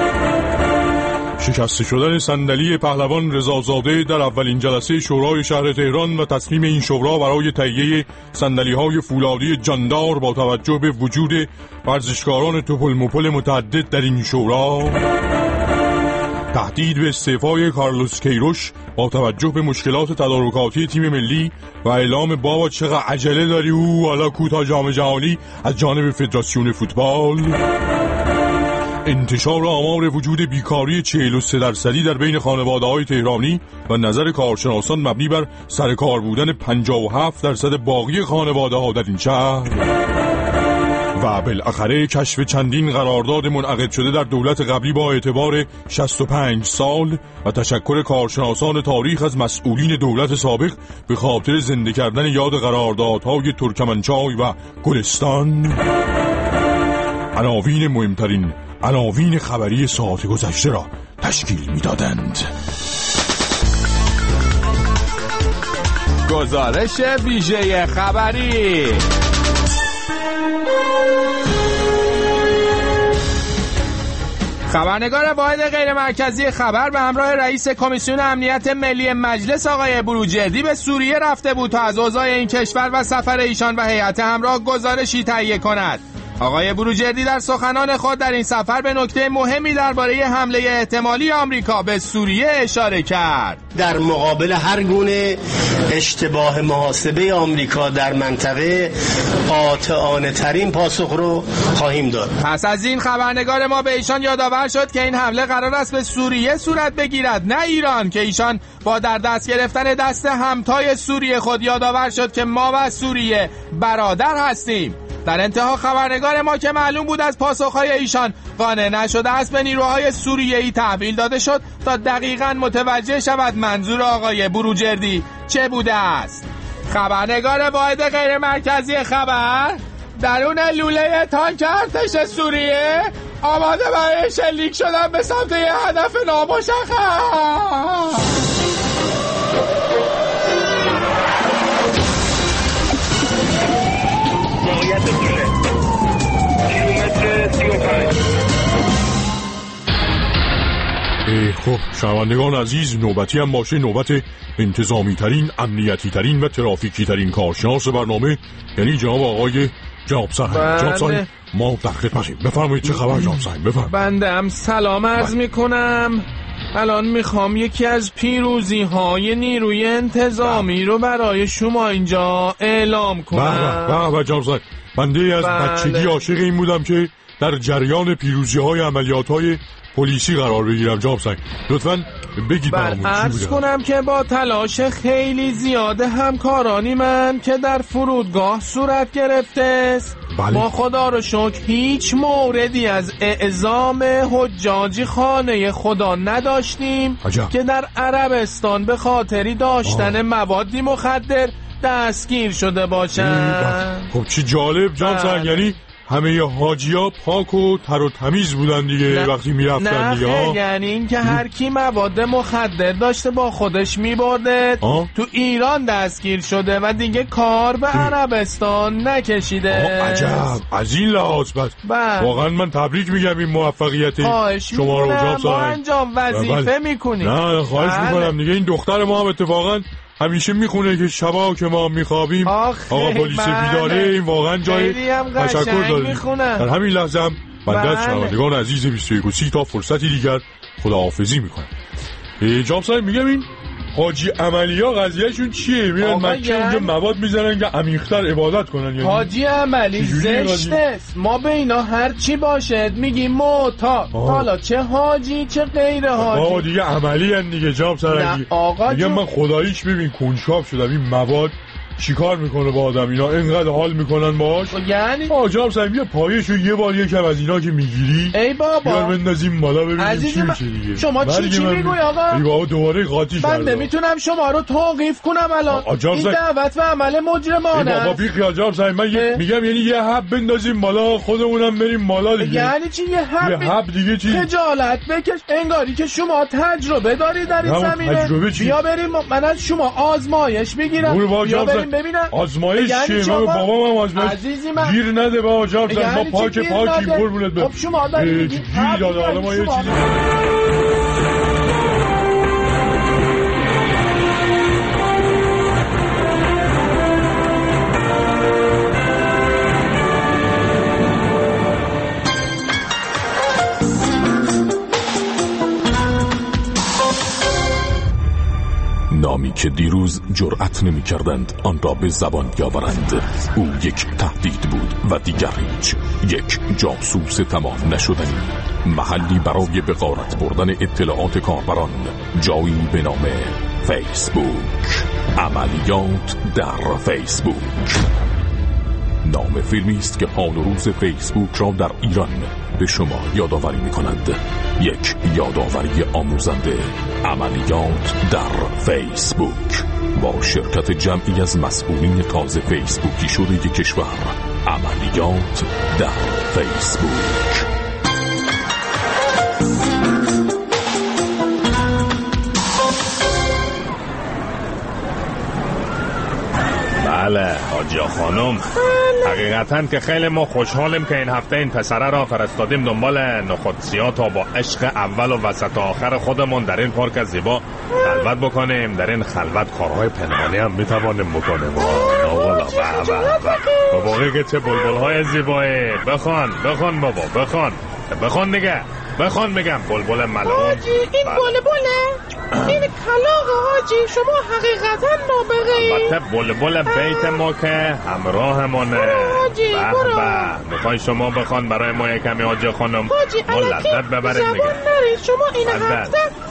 شکسته شدن صندلی پهلوان رضازاده در اولین جلسه شورای شهر تهران و تصمیم این شورا برای تهیه صندلی‌های فولادی جاندار با توجه به وجود ورزشکاران توپل مپل متعدد در این شورا، تهدید به استعفای کارلوس کیروش با توجه به مشکلات تدارکاتی تیم ملی و اعلام بابا چقدر عجله داری او حالا کوتا جام جهانی از جانب فدراسیون فوتبال، انتشار آمار وجود بیکاری چهل و سه درصدی در بین خانواده‌های تهرانی و نظر کارشناسان مبنی بر سرکار بودن پنجاه و هفت درصد باقی خانواده‌ها در این شهر، و بالاخره کشف چندین قرارداد منعقد شده در دولت قبلی با اعتبار شصت و پنج سال و تشکر کارشناسان تاریخ از مسئولین دولت سابق به خاطر زنده کردن یاد قراردادهای ترکمنچای و گلستان. عناوین مهمترین عناوین خبری ساعت گذشته را تشکیل می‌دادند. گزارش ویژه خبری. خبرنگار واحد غیر مرکزی خبر به همراه رئیس کمیسیون امنیت ملی مجلس آقای بروجردی به سوریه رفته بود تا از اوضاع این کشور و سفر ایشان و هیئت همراه گزارشی تهیه کند. آقای بروجردی در سخنان خود در این سفر به نکته مهمی درباره حمله احتمالی آمریکا به سوریه اشاره کرد. در مقابل هر گونه اشتباه محاسبه آمریکا در منطقه قاطعانه ترین پاسخ رو خواهیم داد. پس از این خبرنگار ما به ایشان یادآور شد که این حمله قرار است به سوریه صورت بگیرد نه ایران، که ایشان با در دست گرفتن دست همتای سوریه خود یادآور شد که ما و سوریه برادر هستیم. در انتها خبرنگار ما که معلوم بود از پاسخهای ایشان قانع نشده است به نیروهای سوریه‌ای تحویل داده شد تا دقیقاً متوجه شود منظور آقای بروجردی چه بوده است. خبرنگار واحد غیر مرکزی خبر درون لوله تانک ارتش سوریه آماده برای شلیک شدن به سمت یه هدف نامشخص. موقعیت لوله کیلومتر سی و پنج. خب شنوندگان عزیز، نوبتی هم باشه نوبت انتظامی ترین، امنیتی ترین و ترافیکی ترین کارشناس برنامه، یعنی جناب آقای جناب سرهنگ. جناب سرهنگ ما در خدمتیم، بفرمایید چه خبر جناب سرهنگ؟ بفرمایید. بنده هم سلام عرض میکنم. الان میخوام یکی از پیروزی های نیروی انتظامی رو برای شما اینجا اعلام کنم. بله بله جناب سرهنگ، بنده از بچگی عاشق این بودم که در جریان پیروزی های عملیات های پلیسی قرار بگیرم. جناب سرهنگ لطفاً بگید برامون چی بوده. کنم که با تلاش خیلی زیاد همکارانی من که در فرودگاه صورت گرفته است، بله. ما خدا رو شکر هیچ موردی از اعزام حجاجی خانه خدا نداشتیم عجب. که در عربستان به خاطری داشتن آه. موادی مخدر دستگیر شده باشن. خب چی جالب جناب سرهنگ، یعنی همه حاجی‌ها پاک و تر و تمیز بودن دیگه نه. وقتی میرفتن دیگه. نه یعنی این که هر کی مواد مخدر داشته با خودش میبرده تو ایران دستگیر شده و دیگه کار به عربستان نکشیده. عجب، از این لحاظ بس واقعا من تبریک میگم این موفقیت شما رو جناب سرهنگ. انجام وظیفه میکنی. نه خواهش بله. میکنم دیگه. این دختر ما هم اتفاقا همیشه میخونه که شبا که ما میخوابیم آقا پلیس بیداره. این واقعا جای تشکر داره. در همین لحظه هم بنده از شنوندگان عزیز بیست و یک و سی تا فرصتی دیگر خداحافظی میکنم. جناب سرهنگ میگم این حاجی عملیا قضیهشون چیه؟ میرن مکه اونجا مواد میزنن که عمیق‌تر عبادت کنن. یعنی حاجی عملی زشته. ما به اینا هر چی باشد میگیم معتاد. حالا چه حاجی چه غیر حاجی. آقا دیگه عملی ان دیگه جناب سرهنگ. میگم من خداییش ببین کنجکاو شدم این مواد چیکار میکنه با آدم. اینا اینقدر حال میکنن باش. یعنی آ جناب سرهنگ یه پایه‌شو یه بار یکم از اینا که میگیری ای بابا بیار بندازیم بالا ببینیم چی میشه دیگه. شما چی چی میگوی آقا؟ ای بابا دوباره قاطی شد. من نمیتونم شما رو توقیف کنم الان. این دعوت و عمل مجرمانه. ای بابا بی خیال جناب سرهنگ، من میگم یعنی یه حب بندازیم بالا خودمونم بریم بالا دیگه. یعنی چی یه حب؟ یه حب دیگه چی؟ خجالت بکش، انگاری که شما تجربه دارید در این زمینه. بیا بریم من از شما آزمایش بگیرم. بیا بریم ببینم. آزمایش چیه؟ من بابام هم آزمایش گیر نده با جناب سرهنگ. ما پاک پاکیم قربونت برم. خب شما دارید گیر داده. حالا ما یه چیزی نامی که دیروز جرأت نمی کردند آن را به زبان بیاورند. او یک تهدید بود و دیگر هیچ، یک جاسوس تمام نشدنی، محلی برای به غارت بردن اطلاعات کاربران، جایی به نام فیسبوک. عملیات در فیسبوک نام فیلمی است که حال و روز فیسبوک را در ایران به شما یادآوری می‌کند. یک یادآوری آموزنده. عملیات در فیسبوک با شرکت جمعی از مسئولین تازه فیسبوکی شده یک کشور. عملیات در فیسبوک. بله حاجی خانم، حقیقتا که خیلی ما خوشحالیم که این هفته این پسره را فرستادیم دنبال نخودسیا تا با عشق اول و وسط و آخر خودمون در این پارک زیبا خلوت بکنیم. در این خلوت کارهای پنهانی هم میتوانیم بکنیم. والا با باقی که چه بلبلهای زیبایی. بخوان بخوان بابا بخوان بخوان دیگه بخوان میگم بلبل ملعون. حاجی این بلبله این کلاغ حاجی شما حقیقتا نابغه‌ای. البته بلبل بیت ما که همراهمونه. حاجی برو میخوای شما بخوان برای ما یه کمی حاجی خانم حاجی ما لذت ببریم دیگه. شما این هفته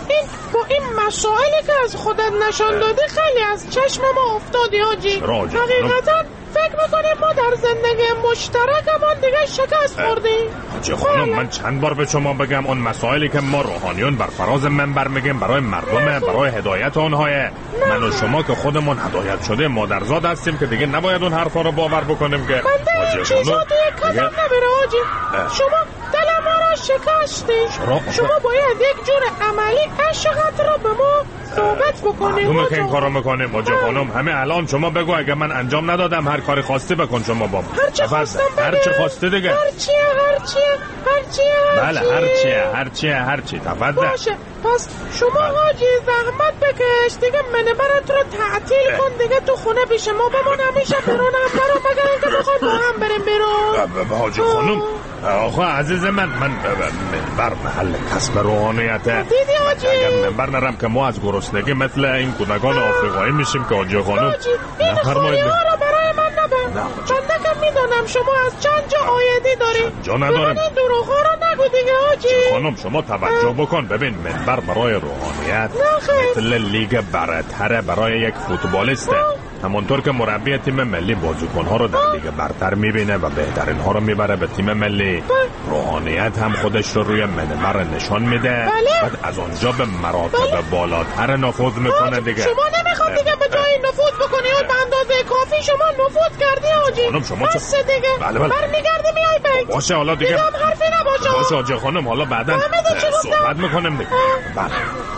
این با این مسائلی که از خودت نشان دادی خیلی از چشم ما افتادی حاجی. حقیقتا فکر میکنیم ما در زندگی مشترکمون دیگه شکست خوردیم. حاجی خانم من چند بار به شما بگم اون مسائلی که ما روحانیون بر فراز منبر میگیم برای مردم، برای هدایت اونهای من و شما که خودمون هدایت شده مادرزاد هستیم که دیگه نباید اون حرفا رو باور بکنیم که حاجی چیزا توی کلم نبره حاجی. شما دل ما را شکستی. شما باید یک جور عملی عشقت را به ما ثابت بکنیم. معلومه که این کارو میکنیم حاجی خانم. همه الان شما بگو اگه من انجام ندادم هر کاری خواستی بکن شما با هر چی خواستم بگم. هر چی خواسته دیگه. هر چیه هر چیه هر چیه هر بله هر چیه هر چیه هر چی تفضل. باشه پس شما حاجی زحمت بکش دیگه منبرت رو تعطیل کن دیگه تو خونه پیش ما بمون همیشه بیرون هم برو مگر اینکه بخواد با هم بریم بیرون. حاجی خانم آخه عزیز من من منبر محل کسب روحانیته. دیدی حاجی اگر منبر نرم که ما از گرسنگی مثل این کودکان آفریقایی میشیم که حاجی خانم این خالی ها رو برای من نبر. چنده که میدونم شما از چند جا آیدی داری. جا ندارم. این دروغ ها رو نگو دیگه حاجی خانم. شما توجه بکن ببین منبر برای روحانیت مثل لیگ برتر برای یک فوتبالیسته. همونطور که مربی تیم ملی بازیکن‌ها رو در لیگ برتر میبینه و بهترین ها رو میبره به تیم ملی، روحانیت هم خودش رو روی منبر نشان میده. بعد از اونجا به مراتب بالاتر نفوذ میکنه دیگه. شما نمیخواد دیگه به جای نفوذ بکنی اون به اندازه کافی شما نفوذ کردی حاجی. خانم شما چه دیگه بله بله برمیگردی میای بیت. باشه حالا دیگه حرفی نباشه. باشه حاجی خانم حالا بعداً صحبت میکنیم دیگه. بله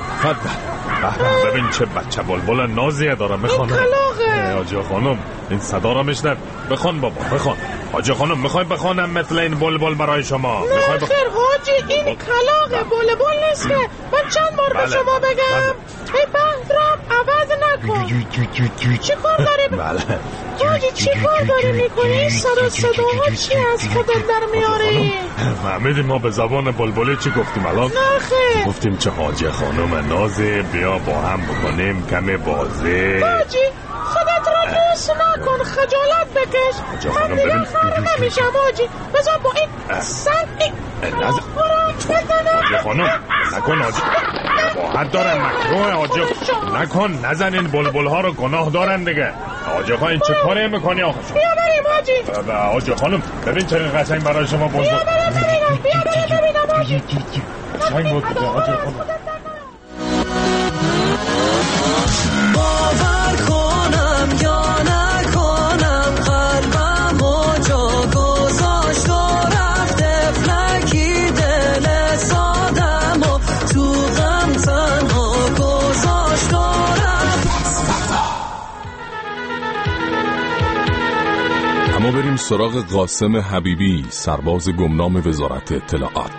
ببین چه بچه بلبل نازیه داره میخوانه. این کلاغه حاجی خانم این صدا رو میشنم. بخوان بابا بخوان. حاجی خانم میخوای بخوانم مثل این بلبل برای شما؟ نه خیر بخ... حاجی این کلاغه بلبل نیست که من چند بار به شما بگم ای بحرام عوض نکن. چی کار داری بله حاجی چی کار داری میکنی؟ صدا صداها چی از خودت در میاری؟ فهمیدیم ما به زبان بلبلی چی گفتیم الان؟ نه خیر گفتیم چه حاجی خانم نازه بیا با هم بکنیم کمی بازی. حاجی خودت را دوست نکن خجالت بکش. من دیگه خرم نمیشم حاجی. بذار با این سر این حاجی خانم نکن حاجی باحت دارن مکروه حاجی نکن نزن این بلبل ها رو گناه دارن دیگه. حاجی خانم این چه کاری میکنی آخه شما؟ بیا بریم حاجی. حاجی خانم ببین چه قشنگ برای شما بزرگ. بیا بریم ببینم بیا بریم ببینم حاجی. قشنگ بود دیگه حاجی خانم. باور کنم یا نکنم قلبم و جا گذاشت و رفته فلکی دل سادم و تو غم تنها گذاشت و رفت. اما بریم سراغ قاسم حبیبی سرباز گمنام وزارت اطلاعات.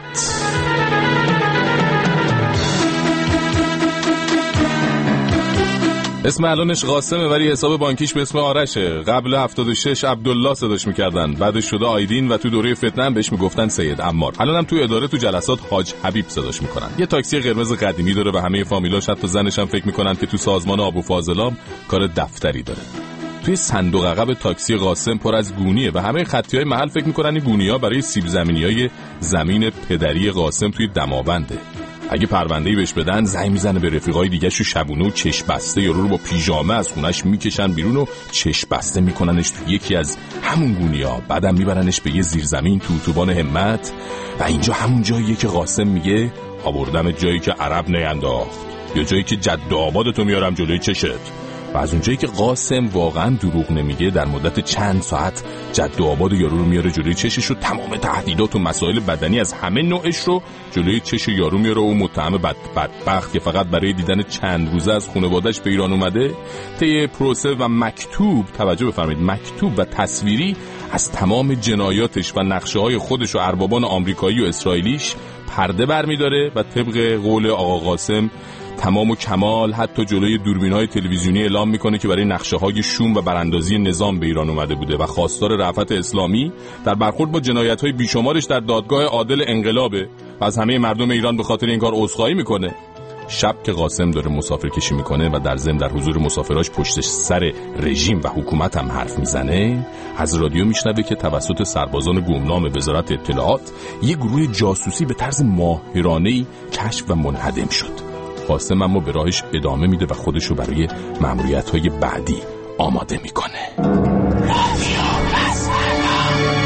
اسم الانش قاسمه ولی حساب بانکیش به اسم آرشه. قبل هفتاد و شش عبدالله صداش میکردن، بعدش شده آیدین و تو دوره فتنه هم بهش میگفتن سید عمار. الانم تو اداره تو جلسات حاج حبیب صداش میکنن. یه تاکسی قرمز قدیمی داره و همه فامیلاش حتی زنش هم فکر میکنن که تو سازمان آب و فاضلاب کار دفتری داره. توی صندوق عقب تاکسی قاسم پر از گونیه و همه خطی‌های محل فکر میکنن این گونی‌ها برای سیب زمینی‌های زمین پدری قاسم توی دماونده. اگه پرونده‌ای بهش بدن زنگ میزنه به رفیقای دیگه شو شبونه و چش بسته یارو رو با پیژامه از خونش میکشن بیرون و چش بسته میکننش تو یکی از همون گونی‌ها. بعدم میبرنش به یه زیرزمین تو اتوبان همت و اینجا همون جاییه که قاسم میگه آوردم جایی که عرب نینداخت یا جایی که جد آبادتو میارم جلوی چشت. و از اونجایی که قاسم واقعا دروغ نمیگه در مدت چند ساعت جد آباد یارو رو میاره جلوی چشش و تمام تهدیدات و مسائل بدنی از همه نوعش رو جلوی چش یارو میاره و متهم بد بدبخت که فقط برای دیدن چند روزه از خانواده‌اش به ایران اومده طی پروسه و مکتوب، توجه بفرمایید، مکتوب و تصویری از تمام جنایاتش و نقشه‌های خودش و اربابان آمریکایی و اسرائیلیش پرده برمی‌داره و طبق قول آقا قاسم تمام و کمال حتی جلوی دوربین‌های تلویزیونی اعلام میکنه که برای نقشه‌های شوم و براندازی نظام به ایران اومده بوده و خواستار رأفت اسلامی در برخورد با جنایت‌های بیشمارش در دادگاه عادل انقلابه و از همه مردم ایران به خاطر این کار عذرخواهی میکنه. شب که قاسم داره مسافرکشی میکنه و در ضمن در حضور مسافراش پشتش سر رژیم و حکومت هم حرف میزنه، از رادیو میشنوه که توسط سربازان گمنام وزارت اطلاعات یک گروه جاسوسی به طرز ماهرانه‌ای کشف و منهدم شد. قاسم اما به راهش ادامه میده و خودشو برای مأموریت‌های بعدی آماده میکنه. رادیو پسوردا.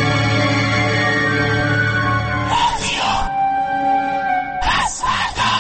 رادیو پسوردا.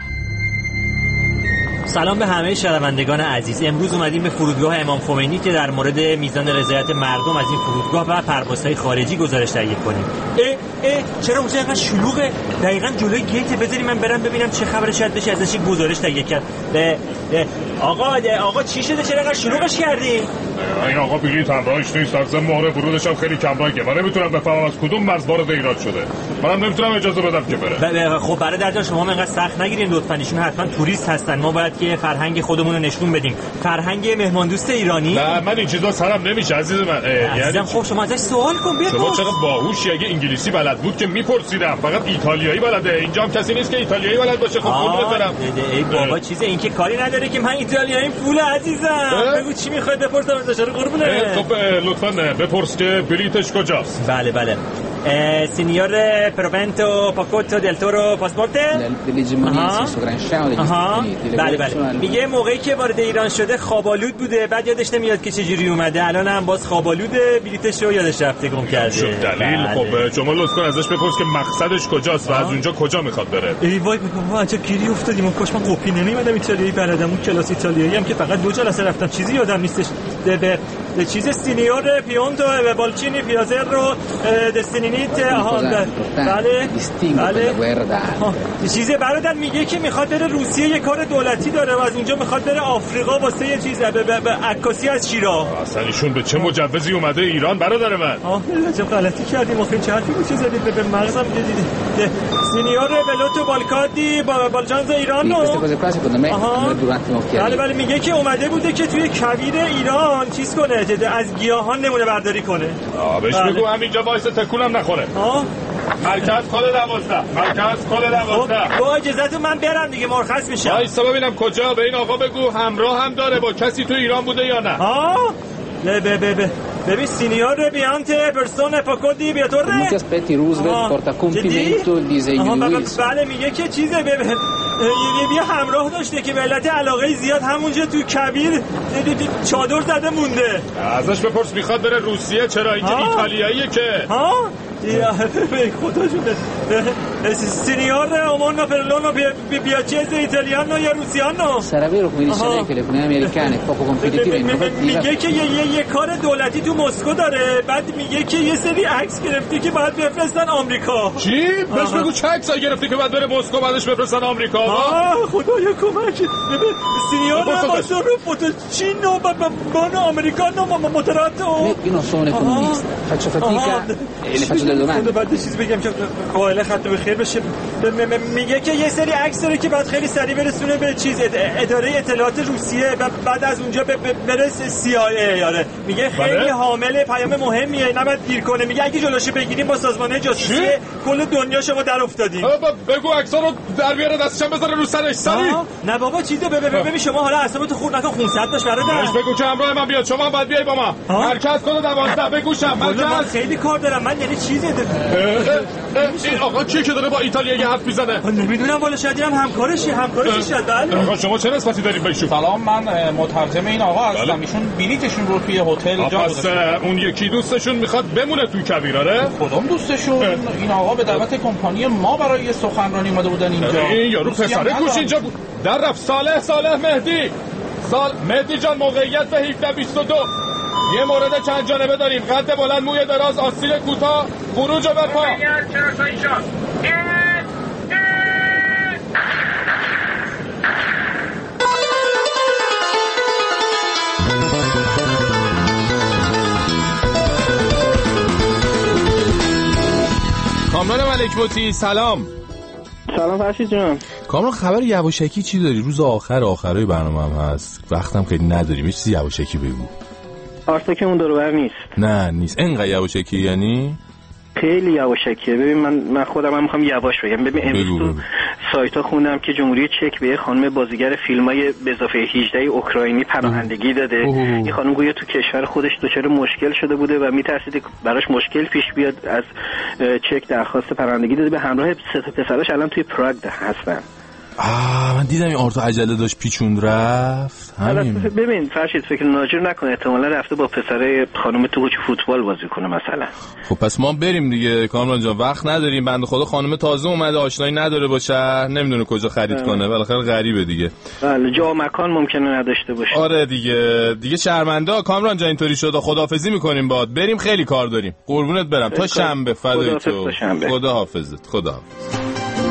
سلام به همه شنوندگان عزیز. امروز اومدیم به فرودگاه امام خمینی که در مورد میزان رضایت مردم از این فرودگاه و پروازهای خارجی گزارش تهیه کنیم. اه اه چرا اونجا اینقدر شلوغه؟ دقیقاً جلوی گیت بذاری من برم ببینم چه خبره، شاید بشه ازش گزارش تهیه کرد. آقا آقا چی شده؟ چرا اینقدر شلوغش کردی؟ این آقا بلیط همراهش نیست، اصلا مهر ورودش هم خیلی کمرنگه. من نمیتونم بفهمم از کدوم مرز وارد ایران شده. منم نمیتونم اجازه بدم که بره. خب برادر جان شما اینقدر سخت نگیرین لطفاً، ایشون حتما توریست هستن. ما باید که فرهنگ خودمون رو نشون بدیم. فرهنگ مهمان دوست ایرانی. نه من این چیزا سرم نمیشه عزیز من. یعنی خب شما ازش سوال کن بپرس. شما چقدر باهوشی، اگه انگلیسی بلد بود که میپرسیدم. فقط ایتالیایی بلده. اینجا هم کسی نیست که ایتالیایی بلد باشه. خب قول بدم. ای بابا چیز این که کاری نداره که من ایتالیایی فول عزیزم. بگو چی میخوای بپرسم ازش رو قربونه. خب لطفاً بپرس که بلیتش کجاست. بله بله. سینیور پروونتو پاکوتو دل تورو پاسپورت بله بله. میگه موقعی که وارد ایران شده خوابالود بوده، بعد یادش نمیاد که چجوری اومده، الان هم باز خوابالوده، بلیتش رو یادش رفته گم کرده. شو دلیل. خب شما لطف کن ازش بپرس که مقصدش کجاست و از اونجا کجا میخواد بره. ای وای بابا عجب گیری افتادیم. اون کاش من قپی نمیمدم ایتالیایی بلدم. اون کلاس ایتالیایی هم که فقط دو جلسه رفتم چیزی یادم نیستش. به چیز سینیور پیونتو و بالچینی پیازر رو دستینیت. آها بله بله. چیزی برادر میگه که میخواد بره روسیه، یه کار دولتی داره و از اونجا میخواد بره آفریقا واسه یه چیز به عکاسی از شیرا. اصلا ایشون به چه مجوزی اومده ایران برادر من؟ آه چه غلطی کردیم. آخه چه حرفی چه زدید به مغزم دیدید. سینیور بلوتو بالکادی با بالجانز ایران. بله بله. میگه که اومده بوده که توی کویر ایران چیز کنه، از گیاهان نمونه برداری کنه. آ بهش بگو همینجا وایس تکونم نخوره. ها مرکز کل دوازده. مرکز کل دوازده. با اجازهتون من برم دیگه، مرخص میشم. وایسا ببینم کجا. به این آقا بگو همراه هم داره، با کسی تو ایران بوده یا نه. ها نه به به به ببین سینیور بیانته پرسون پاکودی بیاتوره. Molti aspetti Roosevelt porta a compimento il disegno di Wilson. بله میگه که چیزه به یه همراه داشته که به علت علاقه زیاد همونجا تو کویر چادر زده مونده. ازش بپرس میخواد بره روسیه چرا، اینجا ایتالیاییه که. ها خدا جونه. سینیور اومونو پرلونو بیاچیز ایتالیانو یا روسیانو. Sarà vero come dice lei che l'economia americana è poco competitiva e innovativa. میگه که یه کار دولتی تو مسکو داره، بعد میگه که یه سری عکس گرفتی که باید بفرستن آمریکا. چی؟ بهش بگو چه عکسایی گرفتی که باید بره مسکو بعدش بفرستن آمریکا. آه خدایا کمک. ببین سینیور واسه رو فوتو چینو بانو آمریکانو موتراتو. Io non sono un economista, faccio fatica e le faccio delle domande. بعد چیز بگم که قائل خط به خیر بشه. میگه که یه سری عکس داره که بعد خیلی سریع برسونه به چیز اداره اطلاعات روسیه و بعد از اونجا بره سی آی ای. آره میگه خیلی حامل پیام مهمیه، نباید دیر کنه. میگه اگه جلوشو بگیریم با سازمان جاسوسی کل دنیا شما در افتادین. بگو عکسا رو در بیاره دستشم بذاره رو سرش سری. نه بابا چیزه ببین شما حالا اعصابتو خورد نکن، خونسرد باش برادر. بهش بگو که همراه من بیاد، شما هم باید بیای با ما. مرکز کل دوازده بگوشم. من خیلی کار دارم من، یعنی چیزه این آقا کیه که داره با ایتالیایی حرف میزنه؟ نمیدونم والا، شاید اینم همکارشی همکارشی شاید. بله شما چه نسبتی دارید بهش؟ سلام من مترجم این آقا هستم. ایشون بلیتشون رو توی هتل جا گذاشتن. اون یکی دوستشون میخواد بمونه تو کویر. آره کدوم دوستشون؟ این آقا به دعوت کمپانی ما برای سخنرانی اومده بودن اینجا. این یارو پسره کوش اینجا بود. در رفت صالح صالح مهدی سال مهدی جان موقعیت به هفده بیست و دو. یه مورد چند جانبه داریم، قد بلند، موی دراز، آستین کوتاه، خروج و برپا. کامران ملک بوتی سلام. سلام فرشید جان. کامران خبر یواشکی چی داری؟ روز آخر آخرای برنامه هم هست، وقتم خیلی نداریم، یه چیزی یواشکی بگو. آرسا اون دور بر نیست. نه نیست. اینقدر یواشکی یعنی خیلی یواشکیه. ببین من من خودم هم میخوام یواش بگم. ببین امروز تو سایت‌ها خوندم که جمهوری چک به خانم بازیگر فیلمای به اضافه هجده اوکراینی پناهندگی داده. این خانم گویا تو کشور خودش دچار مشکل شده بوده و میترسید براش مشکل پیش بیاد، از چک درخواست پناهندگی داده. به همراه سه تا پسرش الان توی پراگ هستن. آه من دیدم این آرتو عجله داشت پیچون رفت همین. ببین فرشید فکر ناجور نکنه، احتمالا رفته با پسره خانم تو فوتبال بازی کنه مثلا. خب پس ما بریم دیگه کامران جان، وقت نداریم. بنده خدا خانم تازه اومده، آشنایی نداره با شهر، نمیدونه کجا خرید کنه، بالاخره غریبه دیگه. بله جا و مکان ممکنه نداشته باشه. آره دیگه دیگه شرمنده. کامران جان اینطوری شده، خداحافظی میکنیم باهات، بریم خیلی کار داریم. قربونت برم تا شنبه. فدای تو. خداحافظت. خداحافظ.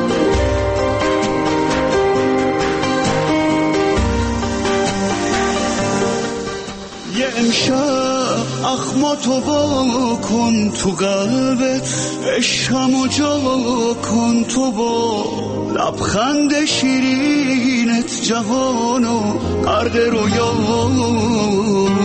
یه امشب اخماتو وا کن تو قلبت، عشقمو جا کن تو با لبخند شیرینت جوانو غرق رویا کن.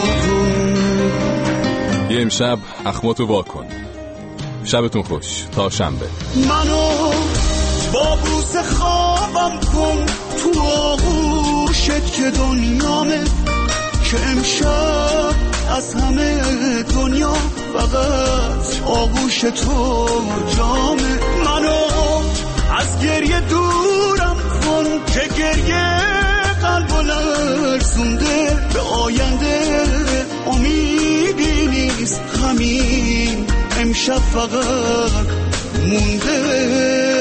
یه امشب اخماتو وا کن. شبتون خوش تا شنبه. منو با بوس خوابم کن تو آغوشت که دنیامه، که امشب از همه دنیا فقط آغوش تو جامه. منو از گریه دورم کن که گریه قلب و لرزونده، به آینده امیدی نیست، همین امشب فقط مونده.